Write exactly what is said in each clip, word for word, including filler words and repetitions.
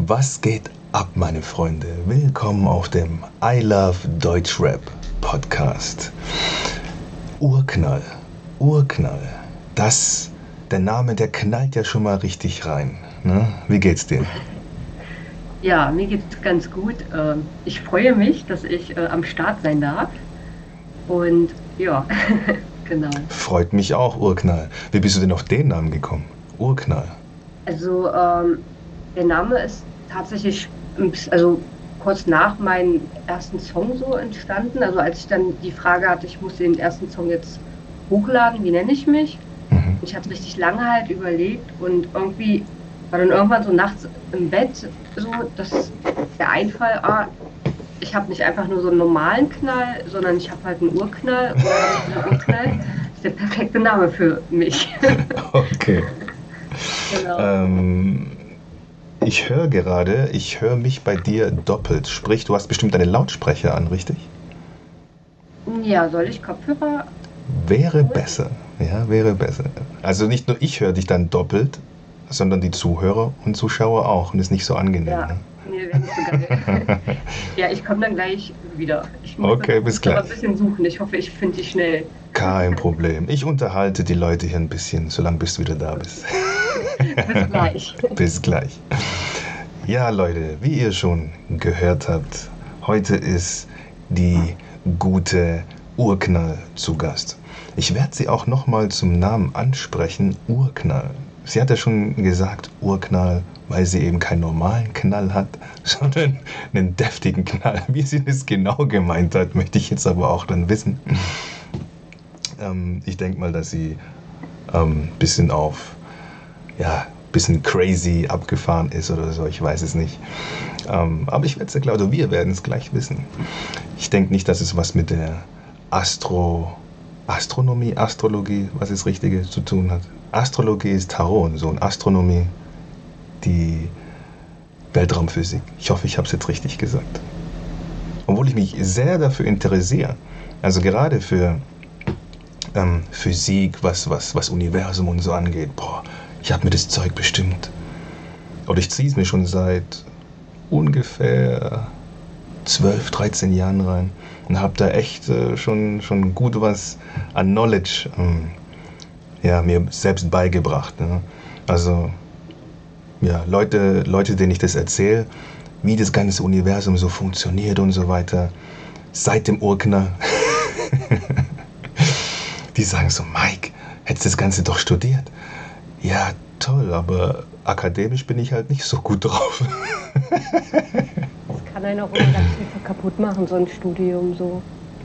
Was geht ab, meine Freunde? Willkommen auf dem I Love Deutschrap Podcast. Urknall, Urknall. Das, der Name, der knallt ja schon mal richtig rein. Ne? Wie geht's dir? Ja, mir geht's ganz gut. Ich freue mich, dass ich am Start sein darf. Und ja, genau. Freut mich auch, Urknall. Wie bist du denn auf den Namen gekommen? Urknall. Also, ähm, der Name ist tatsächlich, also kurz nach meinem ersten Song so entstanden. Also als ich dann die Frage hatte, ich muss den ersten Song jetzt hochladen, wie nenne ich mich? Mhm. Ich habe richtig lange halt überlegt und irgendwie war dann irgendwann so nachts im Bett so, dass der Einfall, ah, ich habe nicht einfach nur so einen normalen Knall, sondern ich habe halt einen Urknall. Und dieser Urknall ist der perfekte Name für mich. Okay. Genau. Ähm, ich höre gerade, ich höre mich bei dir doppelt. Sprich, du hast bestimmt deine Lautsprecher an, richtig? Ja, soll ich Kopfhörer? Wäre besser, ja, wäre besser. Also nicht nur ich höre dich dann doppelt, sondern die Zuhörer und Zuschauer auch. Und ist nicht so angenehm. Ja, ne? nee, wäre nicht so geil. Ja, ich komme dann gleich wieder. Ich muss Okay, bis gleich. aber ein bisschen suchen. Ich hoffe, ich finde dich schnell. Kein Problem. Ich unterhalte die Leute hier ein bisschen, solange bis du wieder da bist. Bis gleich. Bis gleich. Ja, Leute, wie ihr schon gehört habt, heute ist die gute Urknall zu Gast. Ich werde sie auch nochmal zum Namen ansprechen, Urknall. Sie hat ja schon gesagt, Urknall, weil sie eben keinen normalen Knall hat, sondern einen deftigen Knall. Wie sie das genau gemeint hat, möchte ich jetzt aber auch dann wissen. Ähm, ich denke mal, dass sie ein ähm, bisschen auf, ja, bisschen crazy abgefahren ist oder so, ich weiß es nicht. Ähm, aber ich werde es ja klar, oder wir werden es gleich wissen. Ich denke nicht, dass es was mit der Astro, Astronomie, Astrologie, was ist Richtige zu tun hat. Astrologie ist Tarot und so, und Astronomie die Weltraumphysik. Ich hoffe, ich habe es jetzt richtig gesagt. Obwohl ich mich sehr dafür interessiere, also gerade für ähm, Physik, was, was, was Universum und so angeht, boah, ich habe mir das Zeug bestimmt. Oder ich ziehe es mir schon seit ungefähr zwölf, dreizehn Jahren rein und habe da echt äh, schon, schon gut was an Knowledge ähm, ja, mir selbst beigebracht. Ne? Also, ja, Leute, Leute, denen ich das erzähle, wie das ganze Universum so funktioniert und so weiter, seit dem Urknall, die sagen so, Mike, hättest du das Ganze doch studiert? Ja, toll, aber akademisch bin ich halt nicht so gut drauf. Das kann einen auch immer ganz viel kaputt machen, so ein Studium so.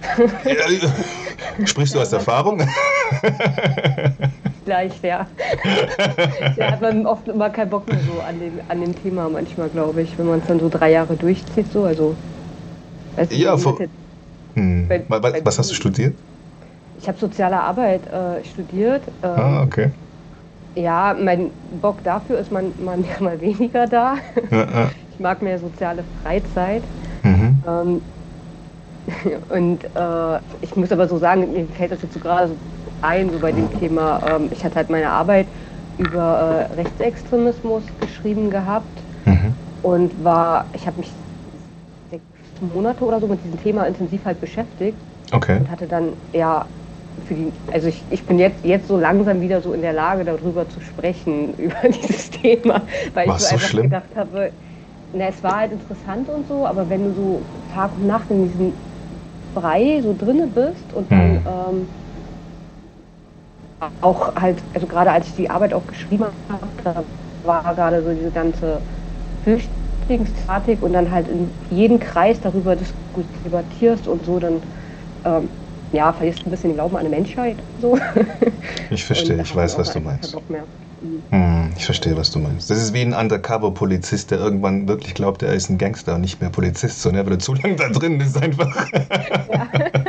Ja, sprichst du aus Erfahrung? Gleich, ja. Da hat man oft immer keinen Bock mehr so an dem, an dem Thema manchmal, glaube ich, wenn man es dann so drei Jahre durchzieht, so, also. Weißt du, ja, vor, jetzt, hm. bei, was, bei, was hast du studiert? Ich habe soziale Arbeit äh, studiert. Äh, ah, okay. Ja, mein Bock dafür ist man, man mehr mal weniger da. Ja, ja. Ich mag mehr soziale Freizeit. Mhm. Ähm, und äh, ich muss aber so sagen, mir fällt das jetzt so gerade so ein, so bei dem Thema, ähm, ich hatte halt meine Arbeit über äh, Rechtsextremismus geschrieben gehabt Mhm. und war, ich habe mich sechs Monate oder so mit diesem Thema intensiv halt beschäftigt Okay. und hatte dann, ja, für die, also ich, ich bin jetzt, jetzt so langsam wieder so in der Lage, darüber zu sprechen, über dieses Thema, weil War's ich so so einfach schlimm? gedacht habe, na, es war halt interessant und so, aber wenn du so Tag und Nacht in diesem Brei so drinne bist und dann Mhm. ähm, auch halt, also gerade als ich die Arbeit auch geschrieben habe, da war gerade so diese ganze Flüchtlingsthematik und dann halt in jedem Kreis darüber debattierst und so, dann ähm, ja, verlierst du ein bisschen den Glauben an die Menschheit. So. Ich verstehe, ich weiß, was du meinst. Hm, ich verstehe, was du meinst. Das ist wie ein Undercover-Polizist, der irgendwann wirklich glaubt, er ist ein Gangster und nicht mehr Polizist, so, ne? Weil er zu lange da drin ist einfach. Ja.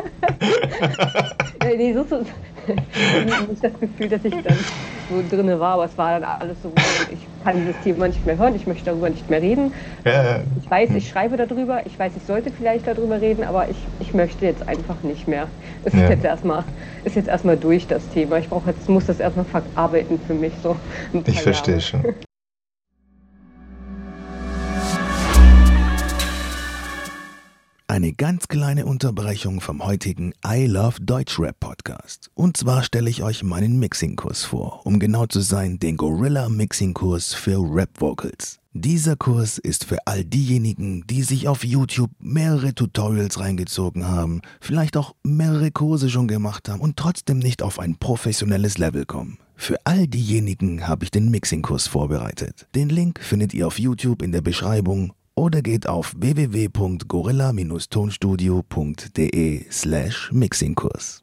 Nee, so, so, ich habe nicht das Gefühl, dass ich dann so drin war, aber es war dann alles so, ich kann dieses Thema nicht mehr hören, ich möchte darüber nicht mehr reden. Ja. Ich weiß, ich schreibe darüber, ich weiß, ich sollte vielleicht darüber reden, aber ich, ich möchte jetzt einfach nicht mehr. Es ist Ja. jetzt erstmal, ist jetzt erstmal durch das Thema. Ich brauche jetzt, muss das erstmal verarbeiten für mich so. Ein paar Ich verstehe Jahre. schon. eine ganz kleine Unterbrechung vom heutigen I Love Deutschrap Podcast. Und zwar stelle ich euch meinen Mixing-Kurs vor, um genau zu sein, den Gorilla Mixing-Kurs für Rap-Vocals. Dieser Kurs ist für all diejenigen, die sich auf YouTube mehrere Tutorials reingezogen haben, vielleicht auch mehrere Kurse schon gemacht haben und trotzdem nicht auf ein professionelles Level kommen. Für all diejenigen habe ich den Mixing-Kurs vorbereitet. Den Link findet ihr auf YouTube in der Beschreibung oder geht auf w w w punkt gorilla Bindestrich tonstudio punkt de slash Mixingkurs.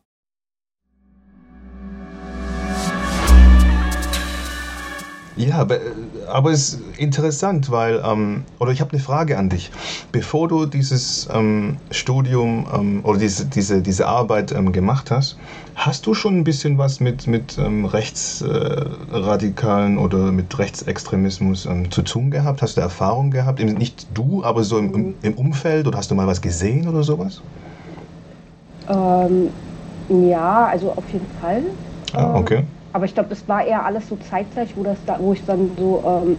Ja, aber, aber es ist interessant, weil, ähm, oder ich habe eine Frage an dich. Bevor du dieses ähm, Studium ähm, oder diese, diese, diese Arbeit ähm, gemacht hast, hast du schon ein bisschen was mit, mit ähm, Rechtsradikalen äh, oder mit Rechtsextremismus ähm, zu tun gehabt? Hast du Erfahrung gehabt? Nicht du, aber so im, im, im Umfeld, oder hast du mal was gesehen oder sowas? Ähm, ja, also auf jeden Fall. Ah, okay. Ähm, Aber ich glaube, es war eher alles so zeitgleich, wo, das da, wo ich dann so ähm,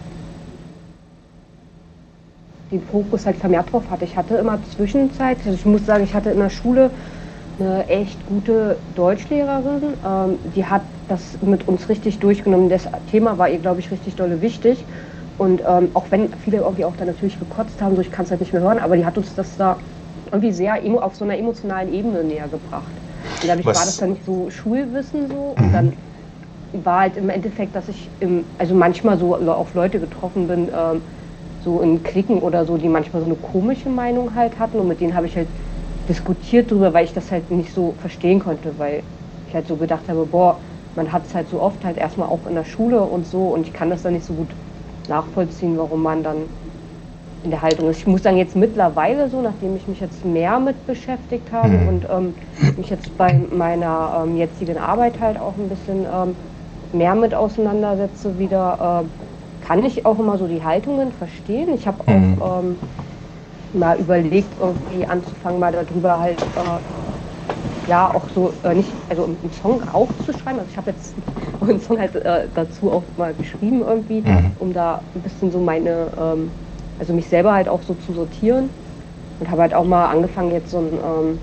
den Fokus halt vermehrt drauf hatte. Ich hatte immer Zwischenzeit, also ich muss sagen, ich hatte in der Schule eine echt gute Deutschlehrerin, ähm, die hat das mit uns richtig durchgenommen. Das Thema war ihr, glaube ich, richtig dolle wichtig. Und ähm, auch wenn viele irgendwie auch da natürlich gekotzt haben, so ich kann es halt nicht mehr hören, aber die hat uns das da irgendwie sehr emo, auf so einer emotionalen Ebene näher gebracht. Und dadurch Was? war das dann nicht so Schulwissen so und dann war halt im Endeffekt, dass ich im, also manchmal so auf Leute getroffen bin, ähm, so in Cliquen oder so, die manchmal so eine komische Meinung halt hatten und mit denen habe ich halt diskutiert drüber, weil ich das halt nicht so verstehen konnte, weil ich halt so gedacht habe, boah, man hat es halt so oft halt erstmal auch in der Schule und so und ich kann das dann nicht so gut nachvollziehen, warum man dann in der Haltung ist. Ich muss sagen, jetzt mittlerweile so, nachdem ich mich jetzt mehr mit beschäftigt habe mhm. und ähm, mich jetzt bei meiner ähm, jetzigen Arbeit halt auch ein bisschen ähm, mehr mit auseinandersetze wieder, äh, kann ich auch immer so die Haltungen verstehen. Ich habe mhm. auch ähm, mal überlegt, irgendwie anzufangen, mal darüber halt, äh, ja, auch so, äh, nicht, also einen Song auch zu schreiben. Also ich habe jetzt einen Song halt äh, dazu auch mal geschrieben irgendwie, mhm. um da ein bisschen so meine, ähm, also mich selber halt auch so zu sortieren und habe halt auch mal angefangen jetzt so ein, ähm,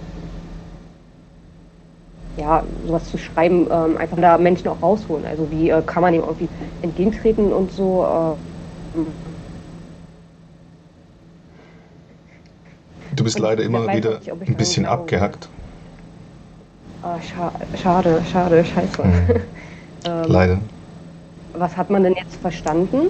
ja, sowas zu schreiben, ähm, einfach da Menschen auch rausholen. Also wie äh, kann man ihm irgendwie entgegentreten und so. Äh, du bist leider immer wieder nicht, ein bisschen abgehackt. Ah, scha schade, schade, scheiße. Mhm. ähm, leider. Was hat man denn jetzt verstanden?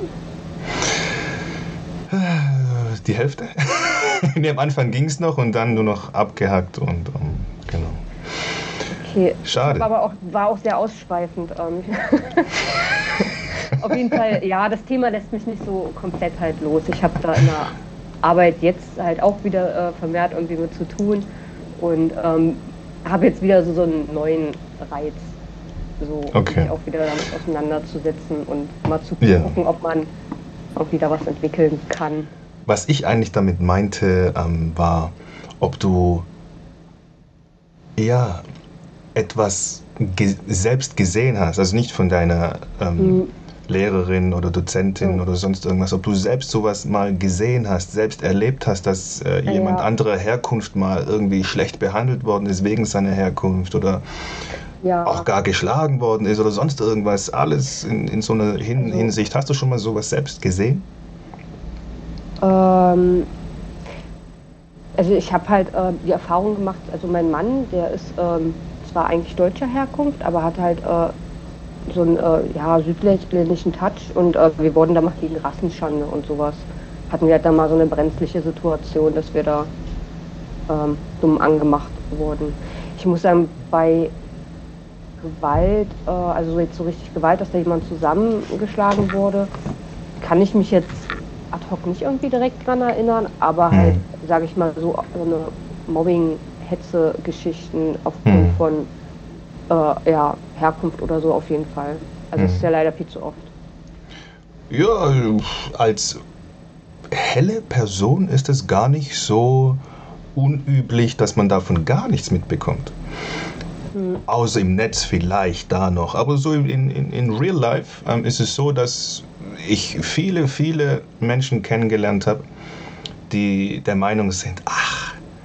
Die Hälfte. nee, am Anfang ging es noch und dann nur noch abgehackt und um, genau. Okay. Schade. Aber auch, war auch sehr ausschweifend. Ähm. Auf jeden Fall, ja, das Thema lässt mich nicht so komplett halt los. Ich habe da in der Arbeit jetzt halt auch wieder äh, vermehrt irgendwie mit zu tun und ähm, habe jetzt wieder so, so einen neuen Reiz, so okay. mich auch wieder damit auseinanderzusetzen und mal zu gucken, ja. ob man auch wieder was entwickeln kann. Was ich eigentlich damit meinte, ähm, war, ob du eher etwas ge selbst gesehen hast, also nicht von deiner ähm, mhm. Lehrerin oder Dozentin mhm. oder sonst irgendwas, ob du selbst sowas mal gesehen hast, selbst erlebt hast, dass äh, jemand ja. anderer Herkunft mal irgendwie schlecht behandelt worden ist wegen seiner Herkunft oder ja. auch gar geschlagen worden ist oder sonst irgendwas, alles in, in so einer Hin also, Hinsicht. Hast du schon mal sowas selbst gesehen? Ähm, also ich habe halt äh, die Erfahrung gemacht, also mein Mann, der ist ähm, zwar eigentlich deutscher Herkunft, aber hat halt äh, so einen äh, ja, südländischen Touch und äh, wir wurden da mal gegen Rassenschande und sowas. Hatten wir halt dann mal so eine brenzliche Situation, dass wir da ähm, dumm angemacht wurden. Ich muss sagen, bei Gewalt, äh, also jetzt so richtig Gewalt, dass da jemand zusammengeschlagen wurde, kann ich mich jetzt ad hoc nicht irgendwie direkt dran erinnern, aber mhm. halt, sage ich mal, so, so eine Mobbing-Hetze-Geschichten aufgrund mhm. von äh, ja, Herkunft oder so auf jeden Fall. Also mhm. das ist ja leider viel zu oft. Ja, als helle Person ist es gar nicht so unüblich, dass man davon gar nichts mitbekommt. Mhm. Außer im Netz vielleicht da noch. Aber so in, in, in Real Life ähm, ist es so, dass ich viele, viele Menschen kennengelernt habe, die der Meinung sind, ach,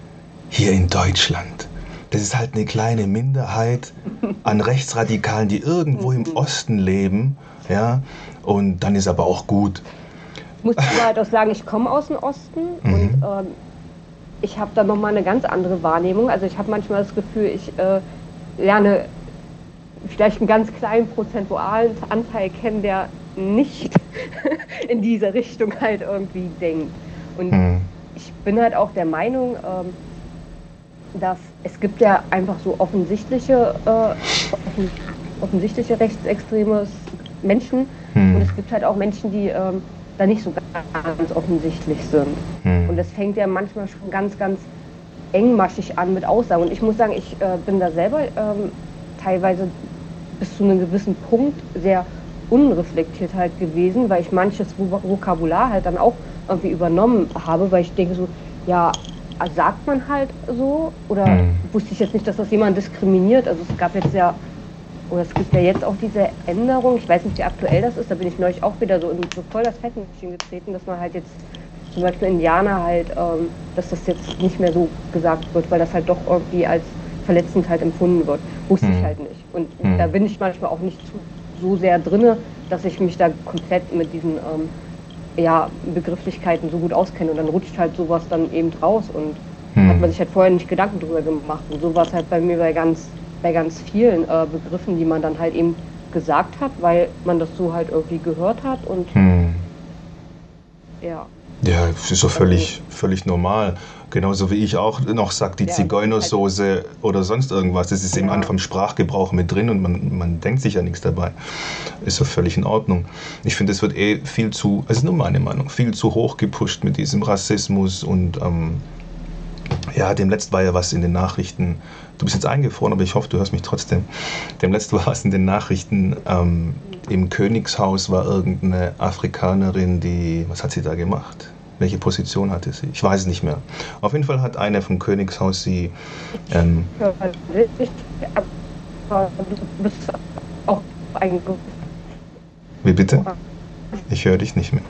hier in Deutschland. Das ist halt eine kleine Minderheit an Rechtsradikalen, die irgendwo im Osten leben, ja, und dann ist aber auch gut. Ich muss aber halt auch sagen, ich komme aus dem Osten mhm. und ähm, ich habe da nochmal eine ganz andere Wahrnehmung. Also ich habe manchmal das Gefühl, ich äh, lerne vielleicht einen ganz kleinen prozentualen Anteil kennen, der nicht in diese Richtung halt irgendwie denkt. Und mhm. ich bin halt auch der Meinung, ähm, dass es gibt ja einfach so offensichtliche, äh, offen, offensichtliche rechtsextreme Menschen mhm. und es gibt halt auch Menschen, die ähm, da nicht so ganz offensichtlich sind. Mhm. Und das fängt ja manchmal schon ganz, ganz engmaschig an mit Aussagen. Und ich muss sagen, ich äh, bin da selber ähm, teilweise bis zu einem gewissen Punkt sehr unreflektiert halt gewesen, weil ich manches Vokabular halt dann auch irgendwie übernommen habe, weil ich denke so, ja, sagt man halt so oder mhm. wusste ich jetzt nicht, dass das jemand diskriminiert. Also es gab jetzt ja, oder es gibt ja jetzt auch diese Änderung, ich weiß nicht, wie aktuell das ist, da bin ich neulich auch wieder so in so voll das Fettnäpfchen getreten, dass man halt jetzt zum Beispiel Indianer halt, ähm, dass das jetzt nicht mehr so gesagt wird, weil das halt doch irgendwie als verletzend halt empfunden wird. Wusste mhm. ich halt nicht. Und mhm. da bin ich manchmal auch nicht zu, so sehr drinne, dass ich mich da komplett mit diesen ähm, ja, Begrifflichkeiten so gut auskenne. Und dann rutscht halt sowas dann eben raus und mhm. hat man sich halt vorher nicht Gedanken drüber gemacht. Und so war es halt bei mir bei ganz, bei ganz vielen äh, Begriffen, die man dann halt eben gesagt hat, weil man das so halt irgendwie gehört hat und mhm. ja. Ja, das ist so völlig, völlig normal. Genauso wie ich auch noch sage, die Ja, Zigeunersoße oder sonst irgendwas. Das ist eben Ja. einfach im Sprachgebrauch mit drin und man, man denkt sich ja nichts dabei. Ist so völlig in Ordnung. Ich finde, es wird eh viel zu, also nur meine Meinung, viel zu hoch gepusht mit diesem Rassismus und ähm, ja, demletzt war ja was in den Nachrichten. Du bist jetzt eingefroren, aber ich hoffe, du hörst mich trotzdem. Demletzt war was in den Nachrichten. Ähm, Im Königshaus war irgendeine Afrikanerin, die, was hat sie da gemacht? Welche Position hatte sie? Ich weiß es nicht mehr. Auf jeden Fall hat eine vom Königshaus sie. Ähm, Ja, ich, aber du bist auch eingegangen. wie bitte? Ich höre dich nicht mehr.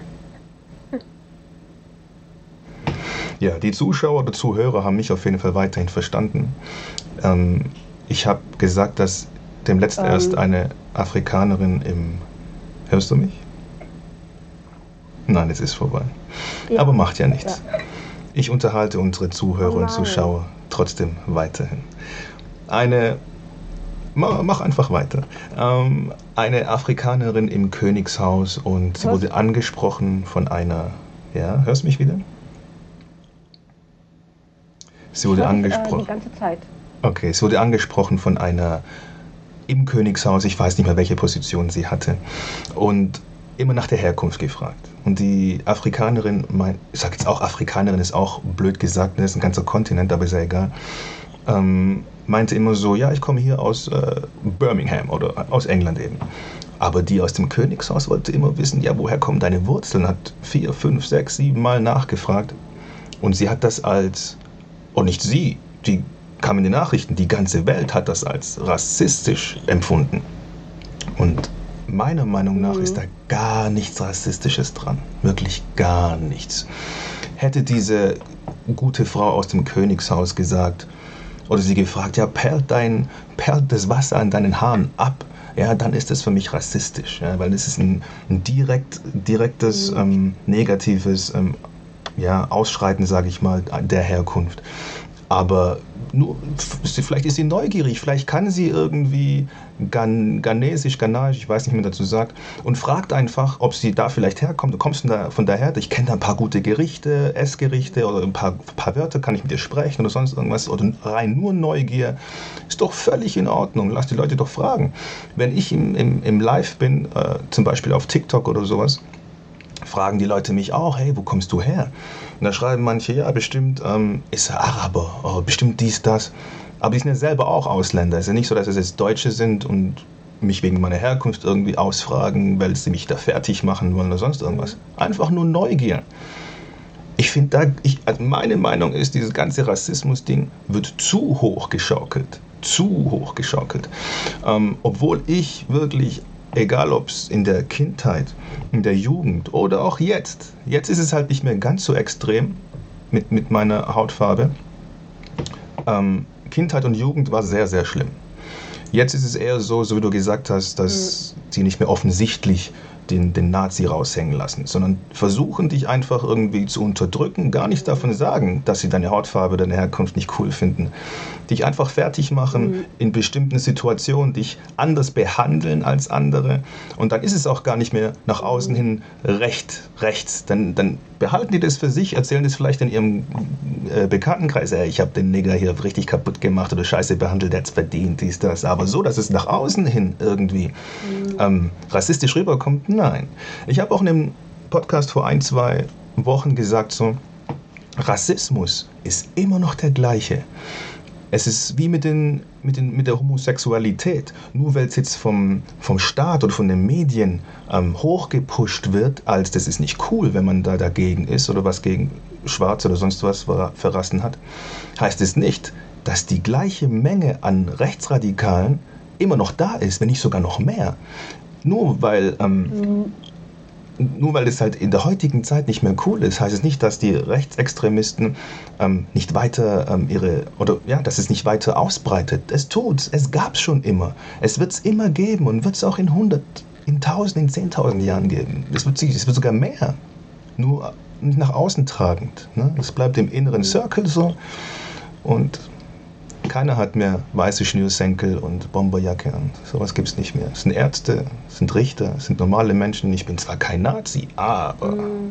Ja, die Zuschauer oder Zuhörer haben mich auf jeden Fall weiterhin verstanden. Ähm, ich habe gesagt, dass demletzt Ähm. erst eine Afrikanerin im... Hörst du mich? Nein, es ist vorbei. Ja. Aber macht ja nichts. Ich unterhalte unsere Zuhörer Oh und nein. Zuschauer trotzdem weiterhin. Eine... Ma- Mach einfach weiter. Ähm, eine Afrikanerin im Königshaus und sie Hörst wurde angesprochen von einer... Ja, hörst du mich wieder? Sie wurde Ich höre dich, äh, angesprochen. die ganze Zeit. Okay, es wurde angesprochen von einer im Königshaus, ich weiß nicht mehr, welche Position sie hatte, und immer nach der Herkunft gefragt. Und die Afrikanerin, mein, ich sage jetzt auch Afrikanerin, ist auch blöd gesagt, das ist ein ganzer Kontinent, aber ist ja egal, ähm, meinte immer so, ja, ich komme hier aus äh, Birmingham oder aus England eben. Aber die aus dem Königshaus wollte immer wissen, ja, woher kommen deine Wurzeln, hat vier, fünf, sechs, sieben Mal nachgefragt. Und sie hat das als, und nicht sie, die kam in die Nachrichten, die ganze Welt hat das als rassistisch empfunden. Und meiner Meinung nach Mhm. ist da gar nichts Rassistisches dran. Wirklich gar nichts. Hätte diese gute Frau aus dem Königshaus gesagt, oder sie gefragt, ja, perlt, dein, perlt das Wasser an deinen Haaren ab, ja, dann ist das für mich rassistisch. Ja, weil das ist ein, ein direkt, direktes, Mhm. ähm, negatives ähm, ja, Ausschreiten, sage ich mal, der Herkunft. Aber nur, vielleicht ist sie neugierig, vielleicht kann sie irgendwie Gan, Ghanesisch, Ghanaisch, ich weiß nicht, wie man dazu sagt, und fragt einfach, ob sie da vielleicht herkommt. Du kommst von da, von daher, ich kenne da ein paar gute Gerichte, Essgerichte oder ein paar, paar Wörter, kann ich mit dir sprechen oder sonst irgendwas, oder rein nur Neugier. Ist doch völlig in Ordnung, lass die Leute doch fragen. Wenn ich im, im, im Live bin, äh, zum Beispiel auf TikTok oder sowas, fragen die Leute mich auch, hey, wo kommst du her? Und da schreiben manche, ja, bestimmt ähm, ist er Araber, oh, bestimmt dies, das. Aber die sind ja selber auch Ausländer. Es ist ja nicht so, dass es jetzt Deutsche sind und mich wegen meiner Herkunft irgendwie ausfragen, weil sie mich da fertig machen wollen oder sonst irgendwas. Einfach nur Neugier. Ich finde da, ich, also meine Meinung ist, dieses ganze Rassismus-Ding wird zu hoch geschaukelt. Zu hoch geschaukelt. Ähm, obwohl ich wirklich, egal ob es in der Kindheit, in der Jugend oder auch jetzt, jetzt ist es halt nicht mehr ganz so extrem mit, mit meiner Hautfarbe, ähm, Kindheit und Jugend war sehr, sehr schlimm. Jetzt ist es eher so, so wie du gesagt hast, dass mhm. sie nicht mehr offensichtlich den, den Nazi raushängen lassen, sondern versuchen, dich einfach irgendwie zu unterdrücken, gar nicht davon sagen, dass sie deine Hautfarbe, deine Herkunft nicht cool finden. Dich einfach fertig machen mhm. in bestimmten Situationen, dich anders behandeln als andere. Und dann ist es auch gar nicht mehr nach außen hin recht, rechts. Dann, dann behalten die das für sich, erzählen das vielleicht in ihrem äh, Bekanntenkreis, ey, ich habe den Nigger hier richtig kaputt gemacht oder scheiße behandelt, der hat's verdient, dies, das. Aber so, dass es nach außen hin irgendwie mhm. ähm, rassistisch rüberkommt, nein. Ich habe auch in einem Podcast vor ein, zwei Wochen gesagt, so, Rassismus ist immer noch der gleiche. Es ist wie mit, den, mit, den, mit der Homosexualität. Nur weil es jetzt vom, vom Staat oder von den Medien ähm, hochgepusht wird, als das ist nicht cool, wenn man da dagegen ist oder was gegen Schwarz oder sonst was für Rassen hat, heißt es nicht, dass die gleiche Menge an Rechtsradikalen immer noch da ist, wenn nicht sogar noch mehr. Nur weil... Ähm, mhm. Nur weil es halt in der heutigen Zeit nicht mehr cool ist, heißt es nicht, dass die Rechtsextremisten ähm, nicht weiter ähm, ihre, oder ja, dass es nicht weiter ausbreitet. Es tut's, es gab's schon immer. Es wird's immer geben und wird's auch in hundert, in tausend, in zehntausend Jahren geben. Es wird, es wird sogar mehr. Nur nicht nach außen tragend. Ne? Es bleibt im inneren Circle so und keiner hat mehr weiße Schnürsenkel und Bomberjacke an. Sowas gibt's nicht mehr. Es sind Ärzte, es sind Richter, es sind normale Menschen. Ich bin zwar kein Nazi, aber... Mm.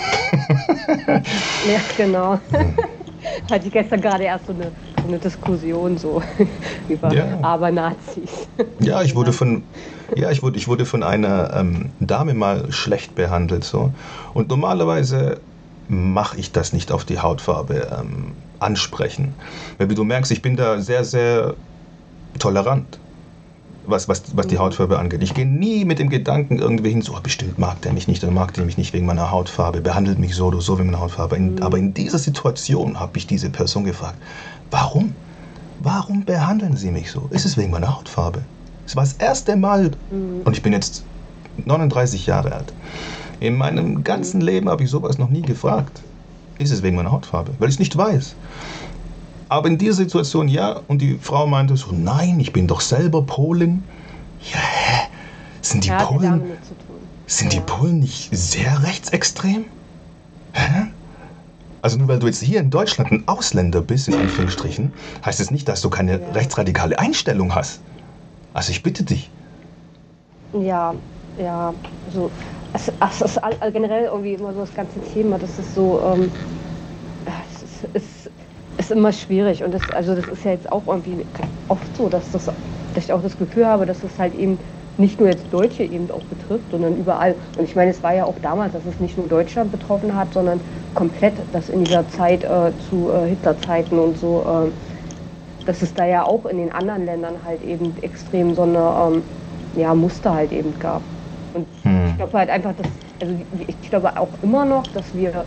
Ja, genau. Hm. Hatte ich gestern gerade erst so eine, so eine Diskussion so über ja. Aber-Nazis. Ja, ich wurde von, ja, ich wurde, ich wurde von einer ähm, Dame mal schlecht behandelt. So. Und normalerweise mache ich das nicht auf die Hautfarbe ähm, ansprechen. Weil wie du merkst, ich bin da sehr, sehr tolerant, was, was, was die Hautfarbe angeht. Ich gehe nie mit dem Gedanken irgendwie hin, so oh, bestimmt mag der mich nicht oder mag der mich nicht wegen meiner Hautfarbe, behandelt mich so oder so wegen meiner Hautfarbe. In, mhm. Aber in dieser Situation habe ich diese Person gefragt, warum? Warum behandeln sie mich so? Ist es wegen meiner Hautfarbe? Es war das erste Mal, mhm. und ich bin jetzt neununddreißig Jahre alt. In meinem ganzen Leben habe ich sowas noch nie gefragt. Ist es wegen meiner Hautfarbe? Weil ich es nicht weiß. Aber in dieser Situation ja. Und die Frau meinte so, nein, ich bin doch selber Polin. Ja, hä? Sind die ja, Polen, sind ja. die Polen nicht sehr rechtsextrem? Hä? Also nur weil du jetzt hier in Deutschland ein Ausländer bist, in Anführungsstrichen, heißt es nicht, dass du keine ja. rechtsradikale Einstellung hast. Also ich bitte dich. Ja, ja, so. Es, es ist all, generell irgendwie immer so das ganze Thema, das ist so, ähm, es ist, ist, ist immer schwierig und das, also das ist ja jetzt auch irgendwie oft so, dass, das, dass ich auch das Gefühl habe, dass es halt eben nicht nur jetzt Deutsche eben auch betrifft, sondern überall. Und ich meine, es war ja auch damals, dass es nicht nur Deutschland betroffen hat, sondern komplett, dass in dieser Zeit äh, zu äh, Hitlerzeiten und so, äh, dass es da ja auch in den anderen Ländern halt eben extrem so eine ähm, ja, Muster halt eben gab. Und hm. ich glaube halt einfach, dass, also ich glaube auch immer noch, dass wir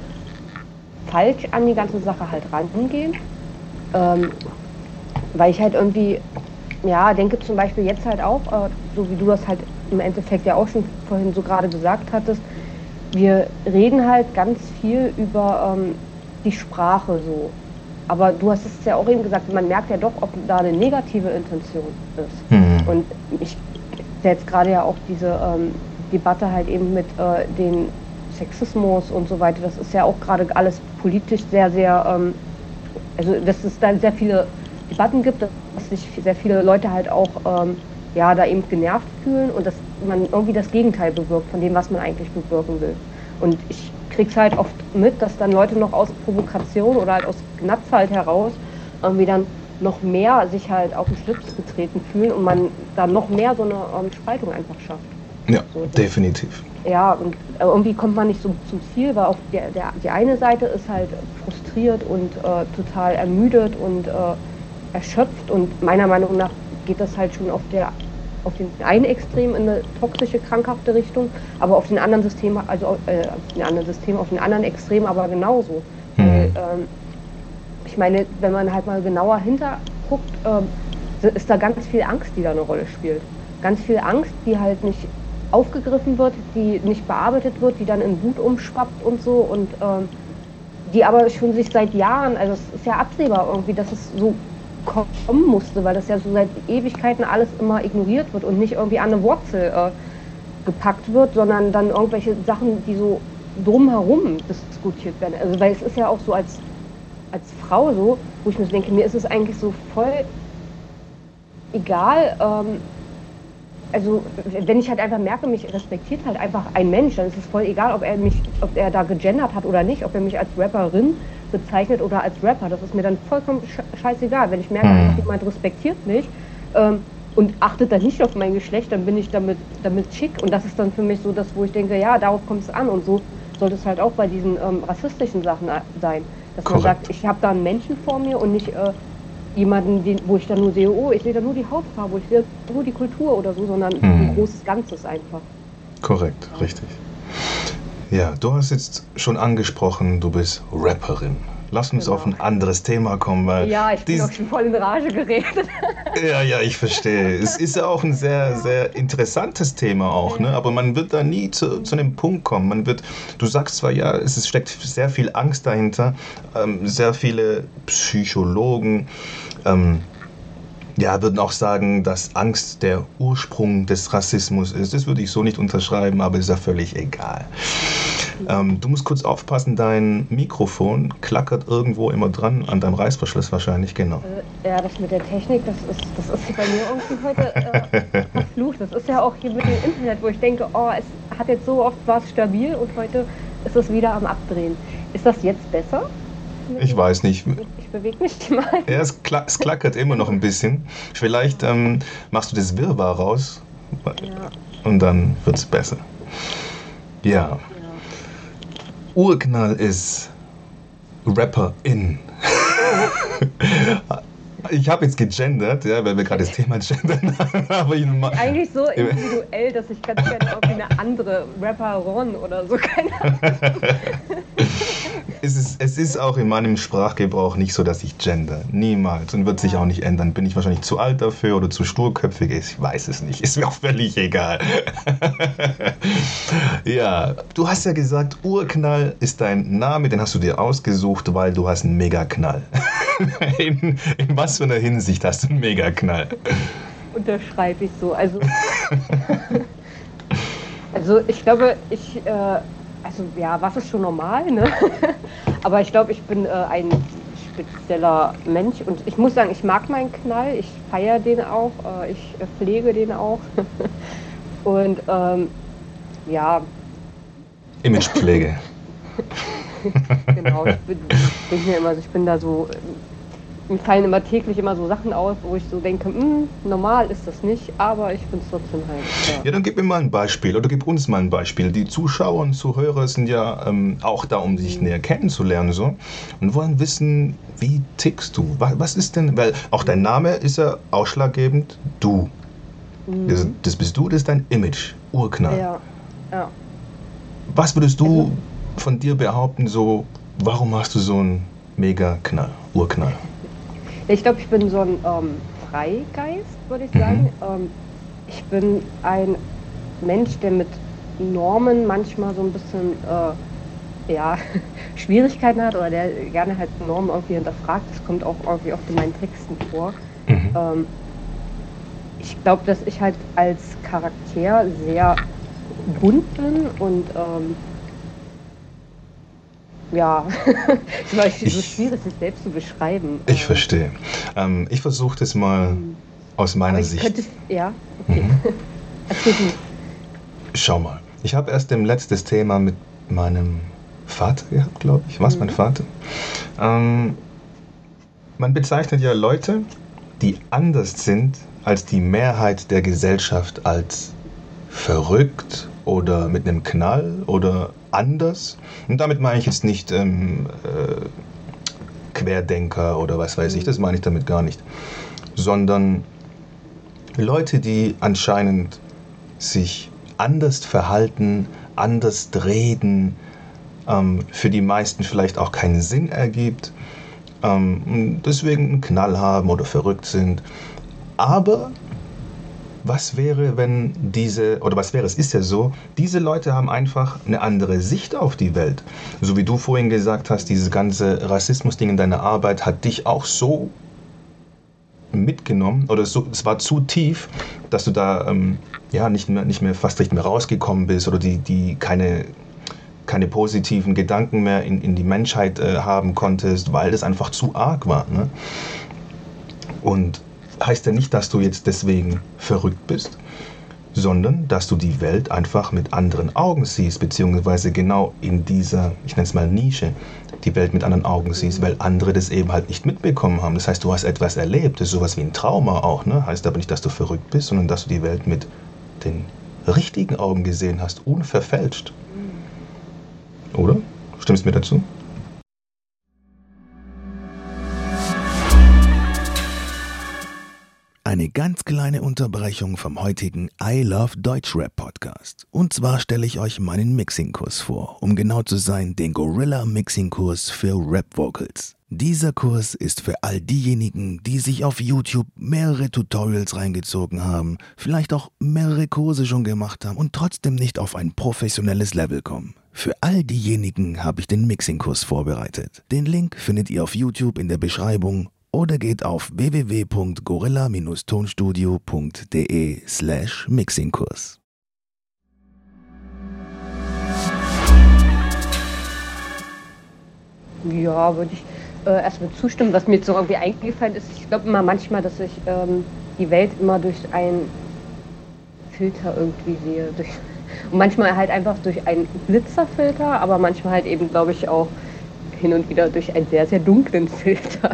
falsch an die ganze Sache halt rangehen, ähm, weil ich halt irgendwie, ja, denke zum Beispiel jetzt halt auch, äh, so wie du das halt im Endeffekt ja auch schon vorhin so gerade gesagt hattest, wir reden halt ganz viel über ähm, die Sprache so, aber du hast es ja auch eben gesagt, man merkt ja doch, ob da eine negative Intention ist. Hm. Und ich jetzt gerade ja auch diese ähm, Debatte halt eben mit äh, den Sexismus und so weiter, das ist ja auch gerade alles politisch sehr, sehr, ähm, also dass es da sehr viele Debatten gibt, dass sich sehr viele Leute halt auch ähm, ja, da eben genervt fühlen und dass man irgendwie das Gegenteil bewirkt von dem, was man eigentlich bewirken will. Und ich krieg's halt oft mit, dass dann Leute noch aus Provokation oder halt aus Gnatz halt heraus irgendwie dann noch mehr sich halt auf den Schlips getreten fühlen und man dann noch mehr so eine ähm, Spaltung einfach schafft. Ja, so, das, definitiv. Ja, und irgendwie kommt man nicht so zum Ziel, weil auf der, der, die eine Seite ist halt frustriert und äh, total ermüdet und äh, erschöpft und meiner Meinung nach geht das halt schon auf der auf den einen Extrem in eine toxische, krankhafte Richtung, aber auf den anderen System, also äh, auf den anderen System, auf den anderen Extrem aber genauso. Mhm. Weil, ähm, ich meine, wenn man halt mal genauer hinterguckt, ähm, ist da ganz viel Angst, die da eine Rolle spielt. Ganz viel Angst, die halt nicht aufgegriffen wird, die nicht bearbeitet wird, die dann in Wut umschwappt und so und ähm, die aber schon sich seit Jahren, also es ist ja absehbar irgendwie, dass es so kommen musste, weil das ja so seit Ewigkeiten alles immer ignoriert wird und nicht irgendwie an eine Wurzel äh, gepackt wird, sondern dann irgendwelche Sachen, die so drumherum diskutiert werden. Also weil es ist ja auch so als, als Frau so, wo ich mir so denke, mir ist es eigentlich so voll egal, ähm, also wenn ich halt einfach merke, mich respektiert halt einfach ein Mensch, dann ist es voll egal, ob er mich, ob er da gegendert hat oder nicht, ob er mich als Rapperin bezeichnet oder als Rapper. Das ist mir dann vollkommen scheißegal. Wenn ich merke, hm. jemand respektiert mich ähm, und achtet dann nicht auf mein Geschlecht, dann bin ich damit, damit schick. Und das ist dann für mich so das, wo ich denke, ja, darauf kommt es an. Und so sollte es halt auch bei diesen ähm, rassistischen Sachen sein. Dass Korrekt. man sagt, ich habe da einen Menschen vor mir und nicht äh, jemanden, den, wo ich dann nur sehe, oh, ich sehe da nur die Hautfarbe, ich sehe nur die Kultur oder so, sondern hm. ein großes Ganzes einfach. Korrekt, richtig. Ja, du hast jetzt schon angesprochen, du bist Rapperin. Lass uns Genau. auf ein anderes Thema kommen, weil... Ja, ich bin dies- auch schon voll in Rage geredet. Ja, ja, ich verstehe. Es ist ja auch ein sehr, sehr interessantes Thema auch, ne? Aber man wird da nie zu, zu einem Punkt kommen. Man wird, du sagst zwar, ja, es ist, steckt sehr viel Angst dahinter, ähm, sehr viele Psychologen, ähm, ja, würden auch sagen, dass Angst der Ursprung des Rassismus ist. Das würde ich so nicht unterschreiben, aber ist ja völlig egal. Ähm, du musst kurz aufpassen, dein Mikrofon klackert irgendwo immer dran, an deinem Reißverschluss wahrscheinlich, genau. Äh, Ja, das mit der Technik, das ist, das ist bei mir irgendwie heute äh, verflucht. Das ist ja auch hier mit dem Internet, wo ich denke, oh, es hat jetzt so oft was stabil und heute ist es wieder am Abdrehen. Ist das jetzt besser? Ich weiß nicht. Ich bewege mich mal. Ja, es, kla es klackert immer noch ein bisschen. Vielleicht ähm, machst du das Wirrwarr raus Ja, und dann wird es besser. Ja, ja. Urknall ist Rapperin. Ich habe jetzt gegendert, ja, weil wir gerade das Thema gendern haben. Aber ich ma- Eigentlich so individuell, dass ich ganz gerne irgendwie eine andere Rapperin oder so, keine Ahnung. es, ist, es ist auch in meinem Sprachgebrauch nicht so, dass ich gender. Niemals. Und wird sich auch nicht ändern. Bin ich wahrscheinlich zu alt dafür oder zu sturköpfig? Ich weiß es nicht. Ist mir auch völlig egal. Ja, du hast ja gesagt, Urknall ist dein Name, den hast du dir ausgesucht, weil du hast einen Megaknall. in, in was für einer Hinsicht hast du einen Megaknall? Unterschreibe ich so. Also, also ich glaube, ich, äh, also ja, was ist schon normal, ne? Aber ich glaube, ich bin äh, ein spezieller Mensch und ich muss sagen, ich mag meinen Knall, ich feiere den auch, äh, ich äh, pflege den auch. Und ähm, ja, Imagepflege. genau, ich bin, bin mir immer, so, ich bin da so, mir fallen immer täglich immer so Sachen auf, wo ich so denke, "Hm, normal ist das nicht, aber ich bin es trotzdem halt. Ja. Ja, dann gib mir mal ein Beispiel oder gib uns mal ein Beispiel. Die Zuschauer und Zuhörer sind ja ähm, auch da, um dich näher kennenzulernen so und wollen wissen, wie tickst du? Was, was ist denn, weil auch dein Name ist ja ausschlaggebend, du. Das, das bist du, das ist dein Image, Urknall. Ja, ja. Was würdest du von dir behaupten, so, warum hast du so einen Mega-Knall, Urknall? Ich glaube, ich bin so ein ähm, Freigeist, würde ich sagen. Ähm, ich bin ein Mensch, der mit Normen manchmal so ein bisschen äh, ja, Schwierigkeiten hat oder der gerne halt Normen irgendwie hinterfragt. Das kommt auch irgendwie oft in meinen Texten vor. Mhm. Ähm, ich glaube, dass ich halt als Charakter sehr bunt bin und ähm, ja, zum Beispiel so Ich- schwierig, sich selbst zu beschreiben. Ich Ähm, verstehe. Ähm, ich versuche das mal aus meiner aber ich Sicht. könnte, ja, okay. Erzähl du. Schau mal, ich habe erst im letztes Thema mit meinem Vater gehabt, glaube ich. Was, mein Vater? Ähm, man bezeichnet ja Leute, die anders sind als die Mehrheit der Gesellschaft als verrückt oder mit einem Knall oder anders. Und damit meine ich jetzt nicht ähm, äh, Querdenker oder was weiß ich, das meine ich damit gar nicht. Sondern Leute, die anscheinend sich anders verhalten, anders reden, ähm, für die meisten vielleicht auch keinen Sinn ergibt, ähm, und deswegen einen Knall haben oder verrückt sind. Aber was wäre, wenn diese, oder was wäre, es ist ja so, diese Leute haben einfach eine andere Sicht auf die Welt. So wie du vorhin gesagt hast, dieses ganze Rassismus-Ding in deiner Arbeit hat dich auch so mitgenommen oder so, es war zu tief, dass du da ähm, ja, nicht mehr, nicht mehr fast nicht mehr rausgekommen bist oder die, die keine, keine positiven Gedanken mehr in, in die Menschheit äh, haben konntest, weil das einfach zu arg war. Ne? Und heißt ja nicht, dass du jetzt deswegen verrückt bist, sondern dass du die Welt einfach mit anderen Augen siehst, beziehungsweise genau in dieser, ich nenne es mal Nische, die Welt mit anderen Augen siehst, weil andere das eben halt nicht mitbekommen haben. Das heißt, du hast etwas erlebt, das ist sowas wie ein Trauma auch, ne? Heißt aber nicht, dass du verrückt bist, sondern dass du die Welt mit den richtigen Augen gesehen hast, unverfälscht. Oder? Stimmst du mir dazu? Eine ganz kleine Unterbrechung vom heutigen I Love Deutschrap Podcast. Und zwar stelle ich euch meinen Mixing-Kurs vor, um genau zu sein, den Gorilla Mixing-Kurs für Rap Vocals. Dieser Kurs ist für all diejenigen, die sich auf YouTube mehrere Tutorials reingezogen haben, vielleicht auch mehrere Kurse schon gemacht haben und trotzdem nicht auf ein professionelles Level kommen. Für all diejenigen habe ich den Mixing-Kurs vorbereitet. Den Link findet ihr auf YouTube in der Beschreibung oder geht auf w w w punkt gorilla Bindestrich tonstudio punkt de slash Mixingkurs. Ja, würde ich äh, erstmal zustimmen. Was mir jetzt so irgendwie eingefallen ist, ich glaube immer manchmal, dass ich ähm, die Welt immer durch einen Filter irgendwie sehe. Durch, und manchmal halt einfach durch einen Glitzerfilter, aber manchmal halt eben, glaube ich, auch hin und wieder durch einen sehr, sehr dunklen Filter.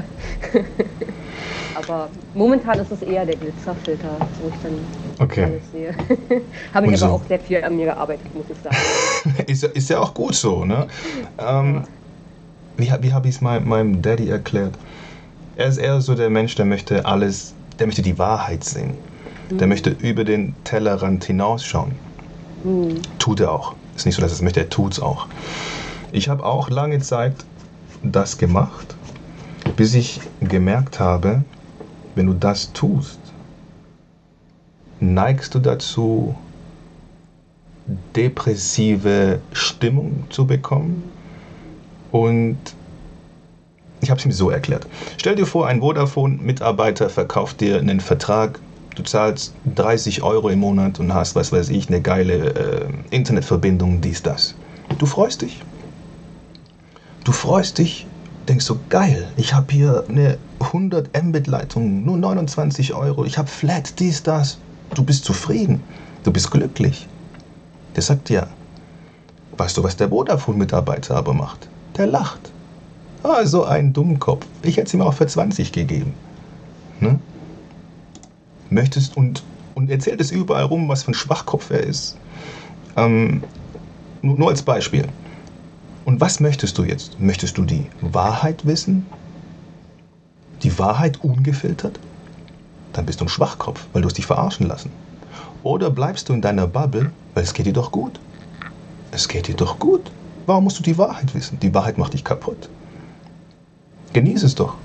Aber momentan ist es eher der Glitzerfilter, wo ich dann okay. alles sehe. Habe ich und aber so. auch sehr viel an mir gearbeitet, muss ich sagen. ist, ist ja auch gut so, ne? Ähm, wie wie habe ich es mein, meinem Daddy erklärt? Er ist eher so der Mensch, der möchte alles, der möchte die Wahrheit sehen. Mhm. Der möchte über den Tellerrand hinausschauen. Mhm. Tut er auch. Ist nicht so, dass er es möchte, er tut es auch. Ich habe auch lange Zeit das gemacht, bis ich gemerkt habe, wenn du das tust, neigst du dazu, depressive Stimmung zu bekommen. Und ich habe es ihm so erklärt. Stell dir vor, ein Vodafone-Mitarbeiter verkauft dir einen Vertrag, du zahlst dreißig Euro im Monat und hast, was weiß ich, eine geile äh, Internetverbindung, dies, das. Du freust dich. Du freust dich, denkst so, geil, ich habe hier eine hundert Mbit-Leitung, nur neunundzwanzig Euro, ich habe Flat, dies, das. Du bist zufrieden, du bist glücklich. Der sagt ja, weißt du, was der Vodafone-Mitarbeiter aber macht? Der lacht. Ah, so ein Dummkopf. Ich hätte es ihm auch für zwanzig gegeben. Ne? Möchtest und, und erzählt es überall rum, was für ein Schwachkopf er ist. Ähm, nur, nur als Beispiel. Und was möchtest du jetzt? Möchtest du die Wahrheit wissen? Die Wahrheit ungefiltert? Dann bist du ein Schwachkopf, weil du es dich verarschen lassen. Oder bleibst du in deiner Bubble, weil es geht dir doch gut. Es geht dir doch gut. Warum musst du die Wahrheit wissen? Die Wahrheit macht dich kaputt. Genieß es doch.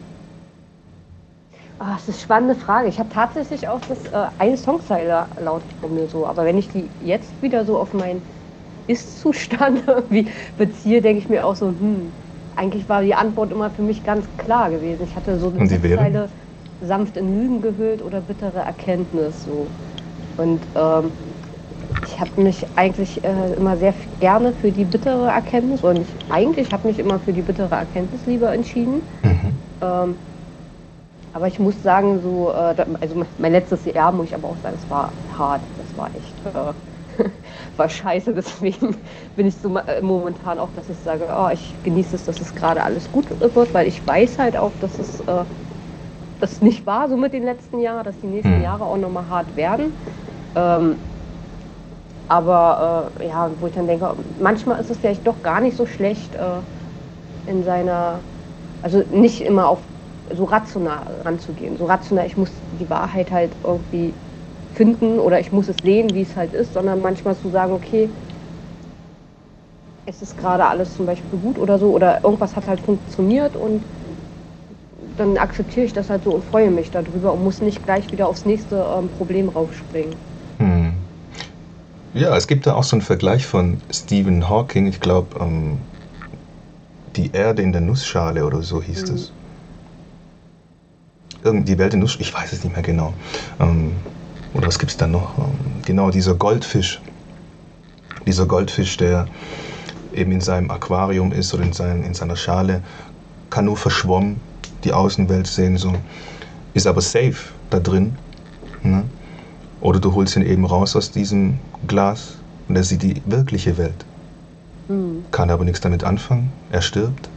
Oh, das ist eine spannende Frage. Ich habe tatsächlich auch das, äh, eine Songzeile laut von mir so, aber wenn ich die jetzt wieder so auf meinen Ist-Zustand irgendwie beziehe, denke ich mir auch so, hm, eigentlich war die Antwort immer für mich ganz klar gewesen. Ich hatte so eine Zeile sanft in Lügen gehüllt oder bittere Erkenntnis so. Und ähm, ich habe mich eigentlich äh, immer sehr gerne für die bittere Erkenntnis, oder nicht eigentlich, habe mich immer für die bittere Erkenntnis lieber entschieden. Mhm. Ähm, aber ich muss sagen, so, äh, also mein letztes Jahr, muss ich aber auch sagen, es war hart, das war echt, äh, war scheiße, deswegen bin ich so äh, momentan auch, dass ich sage, oh, ich genieße es, dass es gerade alles gut wird, weil ich weiß halt auch, dass es äh, das nicht war so mit den letzten Jahren, dass die nächsten mhm. Jahre auch nochmal hart werden. Ähm, aber äh, ja, wo ich dann denke, manchmal ist es vielleicht doch gar nicht so schlecht äh, in seiner, also nicht immer auf so rational ranzugehen. So rational, ich muss die Wahrheit halt irgendwie finden oder ich muss es sehen, wie es halt ist, sondern manchmal zu sagen, okay, es ist gerade alles zum Beispiel gut oder so oder irgendwas hat halt funktioniert und dann akzeptiere ich das halt so und freue mich darüber und muss nicht gleich wieder aufs nächste ähm, Problem raufspringen. Hm. Ja, es gibt da auch so einen Vergleich von Stephen Hawking, ich glaube, ähm, die Erde in der Nussschale oder so hieß mhm. es. irgend die Welt in Nuss, ich weiß es nicht mehr genau. Ähm, oder was gibt es da noch? Ähm, genau, dieser Goldfisch. Dieser Goldfisch, der eben in seinem Aquarium ist oder in, sein, in seiner Schale, kann nur verschwommen die Außenwelt sehen, so. Ist aber safe da drin. Ne? Oder du holst ihn eben raus aus diesem Glas und er sieht die wirkliche Welt. Mhm. Kann aber nichts damit anfangen. Er stirbt.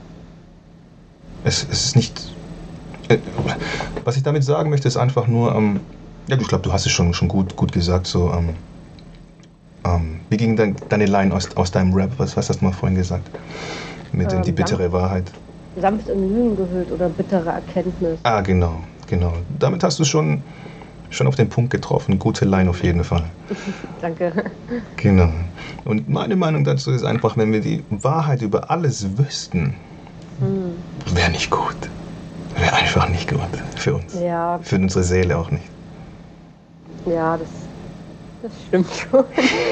Es, es ist nicht... Äh, was ich damit sagen möchte, ist einfach nur... Ähm, ja, ich glaube, du hast es schon, schon gut, gut gesagt. So, ähm, ähm, wie ging dein, deine Line aus, aus deinem Rap? Was, was hast du mal vorhin gesagt? Mit ähm, die bittere sanft, Wahrheit. Sanft in Lügen gehüllt oder bittere Erkenntnis. Ah, genau, genau. Damit hast du schon... schon auf den Punkt getroffen. Gute Line auf jeden Fall. Danke. Genau. Und meine Meinung dazu ist einfach, wenn wir die Wahrheit über alles wüssten, hm. wäre nicht gut. Wäre einfach nicht gut für uns. Ja. Für unsere Seele auch nicht. Ja, das, das stimmt schon.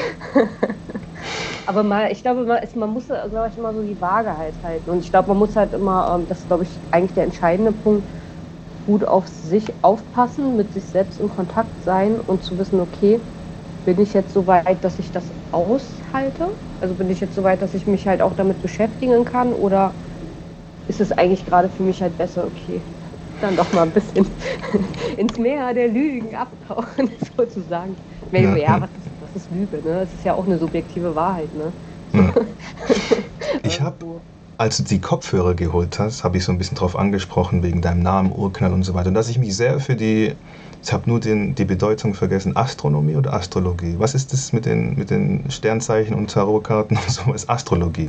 Aber mal, ich glaube, man, man muss, glaube ich, immer so die Waage halt halten. Und ich glaube, man muss halt immer, das ist, glaube ich, eigentlich der entscheidende Punkt, gut auf sich aufpassen, mit sich selbst in Kontakt sein und zu wissen, okay, bin ich jetzt so weit, dass ich das aushalte? Also bin ich jetzt so weit, dass ich mich halt auch damit beschäftigen kann? Oder ist es eigentlich gerade für mich halt besser, okay, dann doch mal ein bisschen ins Meer der Lügen abtauchen, sozusagen. Ja, ja, was ist, was ist Lüge? Ne? Es ist ja auch eine subjektive Wahrheit. Ne? Ja. Ich habe... Als du die Kopfhörer geholt hast, habe ich so ein bisschen drauf angesprochen, wegen deinem Namen, Urknall und so weiter. Und dass ich mich sehr für die, ich habe nur den, die Bedeutung vergessen, Astronomie oder Astrologie? Was ist das mit den, mit den Sternzeichen und Tarotkarten und sowas? Astrologie.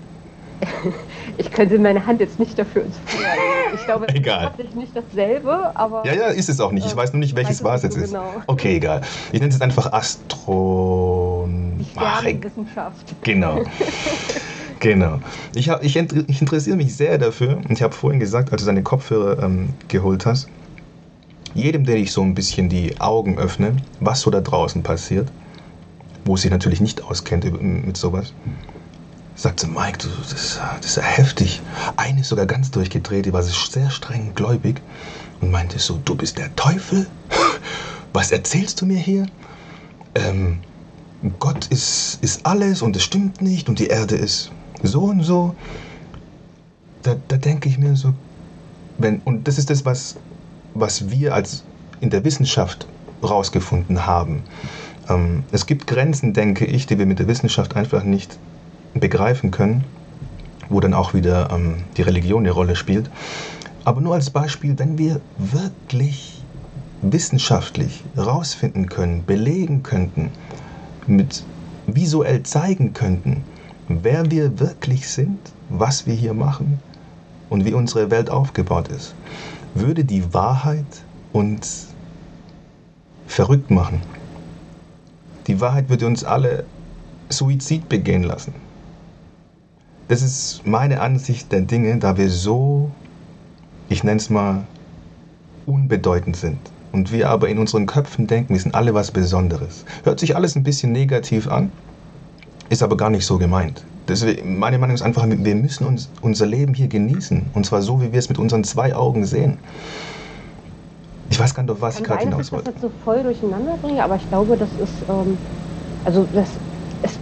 Ich könnte meine Hand jetzt nicht dafür ins Feuer legen. Ich glaube, egal. Es ist nicht dasselbe, aber... Ja, ja, ist es auch nicht. Ich weiß nur nicht, welches was jetzt so ist. Genau. Okay, egal. Ich nenne es jetzt einfach Astro... Die Sternenwissenschaft. Genau. Genau. Ich, hab, ich, ich interessiere mich sehr dafür und ich habe vorhin gesagt, als du deine Kopfhörer ähm, geholt hast, jedem, der ich so ein bisschen die Augen öffne, was so da draußen passiert, wo es sich natürlich nicht auskennt mit sowas, sagt sie, Mike, du, das, das ist ja heftig. Eine ist sogar ganz durchgedreht, die war sehr streng gläubig und meinte so, du bist der Teufel? Was erzählst du mir hier? Ähm, Gott ist, ist alles und es stimmt nicht und die Erde ist so und so. Da, da denke ich mir so, wenn, und das ist das, was, was wir als in der Wissenschaft rausgefunden haben. Ähm, es gibt Grenzen, denke ich, die wir mit der Wissenschaft einfach nicht begreifen können, wo dann auch wieder ähm, die Religion eine Rolle spielt. Aber nur als Beispiel, wenn wir wirklich wissenschaftlich rausfinden können, belegen könnten, mit visuell zeigen könnten, wer wir wirklich sind, was wir hier machen und wie unsere Welt aufgebaut ist, würde die Wahrheit uns verrückt machen. Die Wahrheit würde uns alle Suizid begehen lassen. Das ist meine Ansicht der Dinge, da wir so, ich nenne es mal, unbedeutend sind. Und wir aber in unseren Köpfen denken, wir sind alle was Besonderes. Hört sich alles ein bisschen negativ an, ist aber gar nicht so gemeint. Deswegen, meine Meinung ist einfach, wir müssen uns unser Leben hier genießen. Und zwar so, wie wir es mit unseren zwei Augen sehen. Ich weiß gar nicht, auf was ich gerade hinaus wollte. Ich das jetzt so voll durcheinander bringe, aber ich glaube, das ist, ähm, also das ist...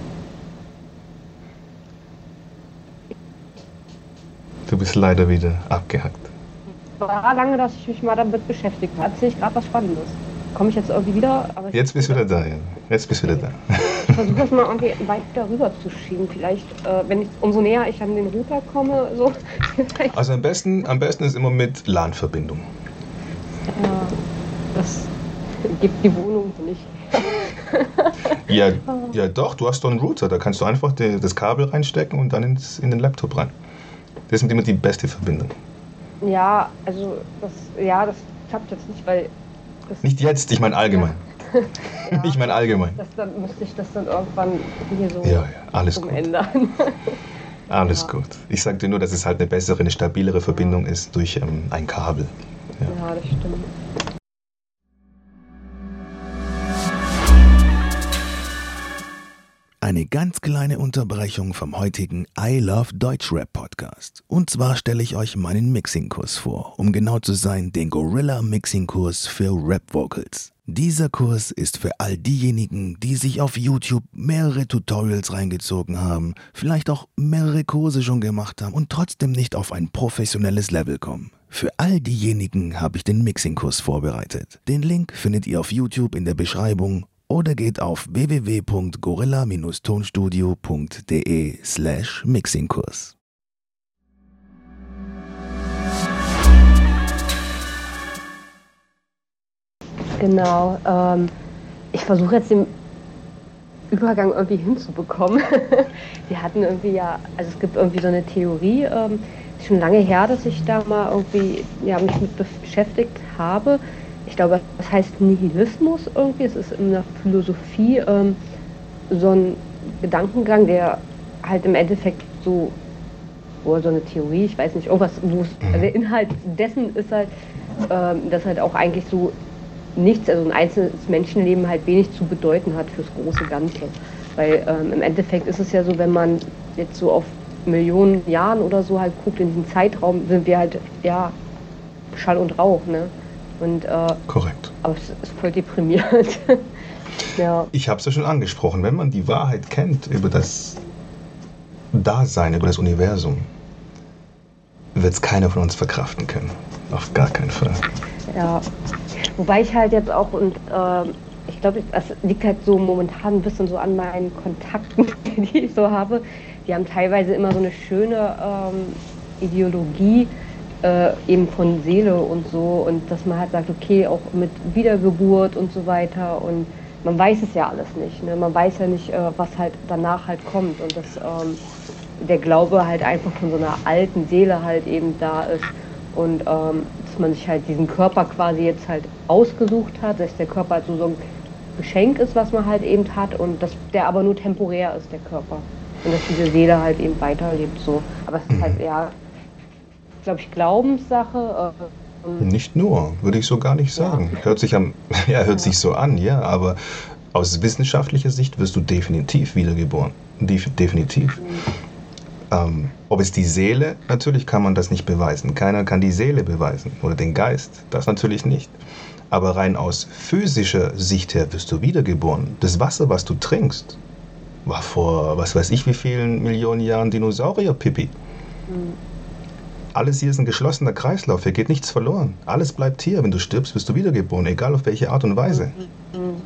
Du bist leider wieder abgehackt. War lange, dass ich mich mal damit beschäftigt habe. Erzähle ich gerade was Spannendes. Komme ich jetzt irgendwie wieder? Aber jetzt bist du wieder da, ja. Jetzt bist du wieder da. Ich versuche das mal irgendwie weiter rüber zu schieben. Vielleicht, äh, wenn ich, umso näher ich an den Router komme, so. Also am besten, am besten ist immer mit LAN-Verbindung. Ja, das gibt die Wohnung nicht. ja, ja doch, du hast doch einen Router. Da kannst du einfach die, das Kabel reinstecken und dann ins, in den Laptop rein. Das ist immer die beste Verbindung. Ja, also das, ja, das klappt jetzt nicht, weil... Das nicht jetzt, ich meine allgemein. Ja. Ja, ich meine allgemein. Das, dann müsste ich das dann irgendwann hier so ja, ja, alles gut. ändern. Alles ja. gut. Ich sag dir nur, dass es halt eine bessere, eine stabilere Verbindung ist durch ähm, ein Kabel. Ja. Ja, das stimmt. eine ganz kleine Unterbrechung vom heutigen I Love Deutschrap Podcast. Und zwar stelle ich euch meinen Mixing-Kurs vor, um genau zu sein, den Gorilla Mixing-Kurs für Rap Vocals. Dieser Kurs ist für all diejenigen, die sich auf YouTube mehrere Tutorials reingezogen haben, vielleicht auch mehrere Kurse schon gemacht haben und trotzdem nicht auf ein professionelles Level kommen. Für all diejenigen habe ich den Mixing-Kurs vorbereitet. Den Link findet ihr auf YouTube in der Beschreibung oder geht auf w w w punkt gorilla Bindestrich tonstudio punkt de slash Mixingkurs. Genau, ähm, ich versuche jetzt den Übergang irgendwie hinzubekommen. Wir hatten irgendwie ja, also es gibt irgendwie so eine Theorie, ähm, ist schon lange her, dass ich da mal irgendwie ja, mich mit beschäftigt habe. Ich glaube, das heißt Nihilismus irgendwie, es ist in der Philosophie ähm, so ein Gedankengang, der halt im Endeffekt so, oder so eine Theorie, ich weiß nicht, irgendwas, wo es, also der Inhalt dessen ist halt, ähm, dass halt auch eigentlich so nichts, also ein einzelnes Menschenleben halt wenig zu bedeuten hat fürs große Ganze. Weil ähm, im Endeffekt ist es ja so, wenn man jetzt so auf Millionen Jahren oder so halt guckt, in diesem Zeitraum sind wir halt, ja, Schall und Rauch, ne? Und, äh, Korrekt. Aber es ist voll deprimierend. Ja. Ich habe es ja schon angesprochen, wenn man die Wahrheit kennt über das Dasein, über das Universum, wird es keiner von uns verkraften können. Auf gar keinen Fall. Ja, wobei ich halt jetzt auch, und äh, ich glaube, das liegt halt so momentan ein bisschen so an meinen Kontakten, die ich so habe. Die haben teilweise immer so eine schöne ähm, Ideologie, äh, eben von Seele und so. Und dass man halt sagt, okay, auch mit Wiedergeburt und so weiter. Und man weiß es ja alles nicht. Ne? Man weiß ja nicht, äh, was halt danach halt kommt. Und dass ähm, der Glaube halt einfach von so einer alten Seele halt eben da ist. Und ähm, dass man sich halt diesen Körper quasi jetzt halt ausgesucht hat, dass der Körper halt so, so ein Geschenk ist, was man halt eben hat und dass der aber nur temporär ist, der Körper. Und dass diese Seele halt eben weiterlebt so. Aber es ist halt eher, glaube ich, Glaubenssache. Ähm, Nicht nur, würde ich so gar nicht sagen. Ja. Hört sich am, ja, hört ja. sich so an, ja, aber aus wissenschaftlicher Sicht wirst du definitiv wiedergeboren. Def- definitiv. Mhm. Ähm, ob es die Seele, natürlich kann man das nicht beweisen. Keiner kann die Seele beweisen oder den Geist, das natürlich nicht. Aber rein aus physischer Sicht her wirst du wiedergeboren. Das Wasser, was du trinkst, war vor, was weiß ich wie vielen Millionen Jahren Dinosaurier-Pipi. Mhm. Alles hier ist ein geschlossener Kreislauf, hier geht nichts verloren. Alles bleibt hier. Wenn du stirbst, wirst du wiedergeboren, egal auf welche Art und Weise. Mhm.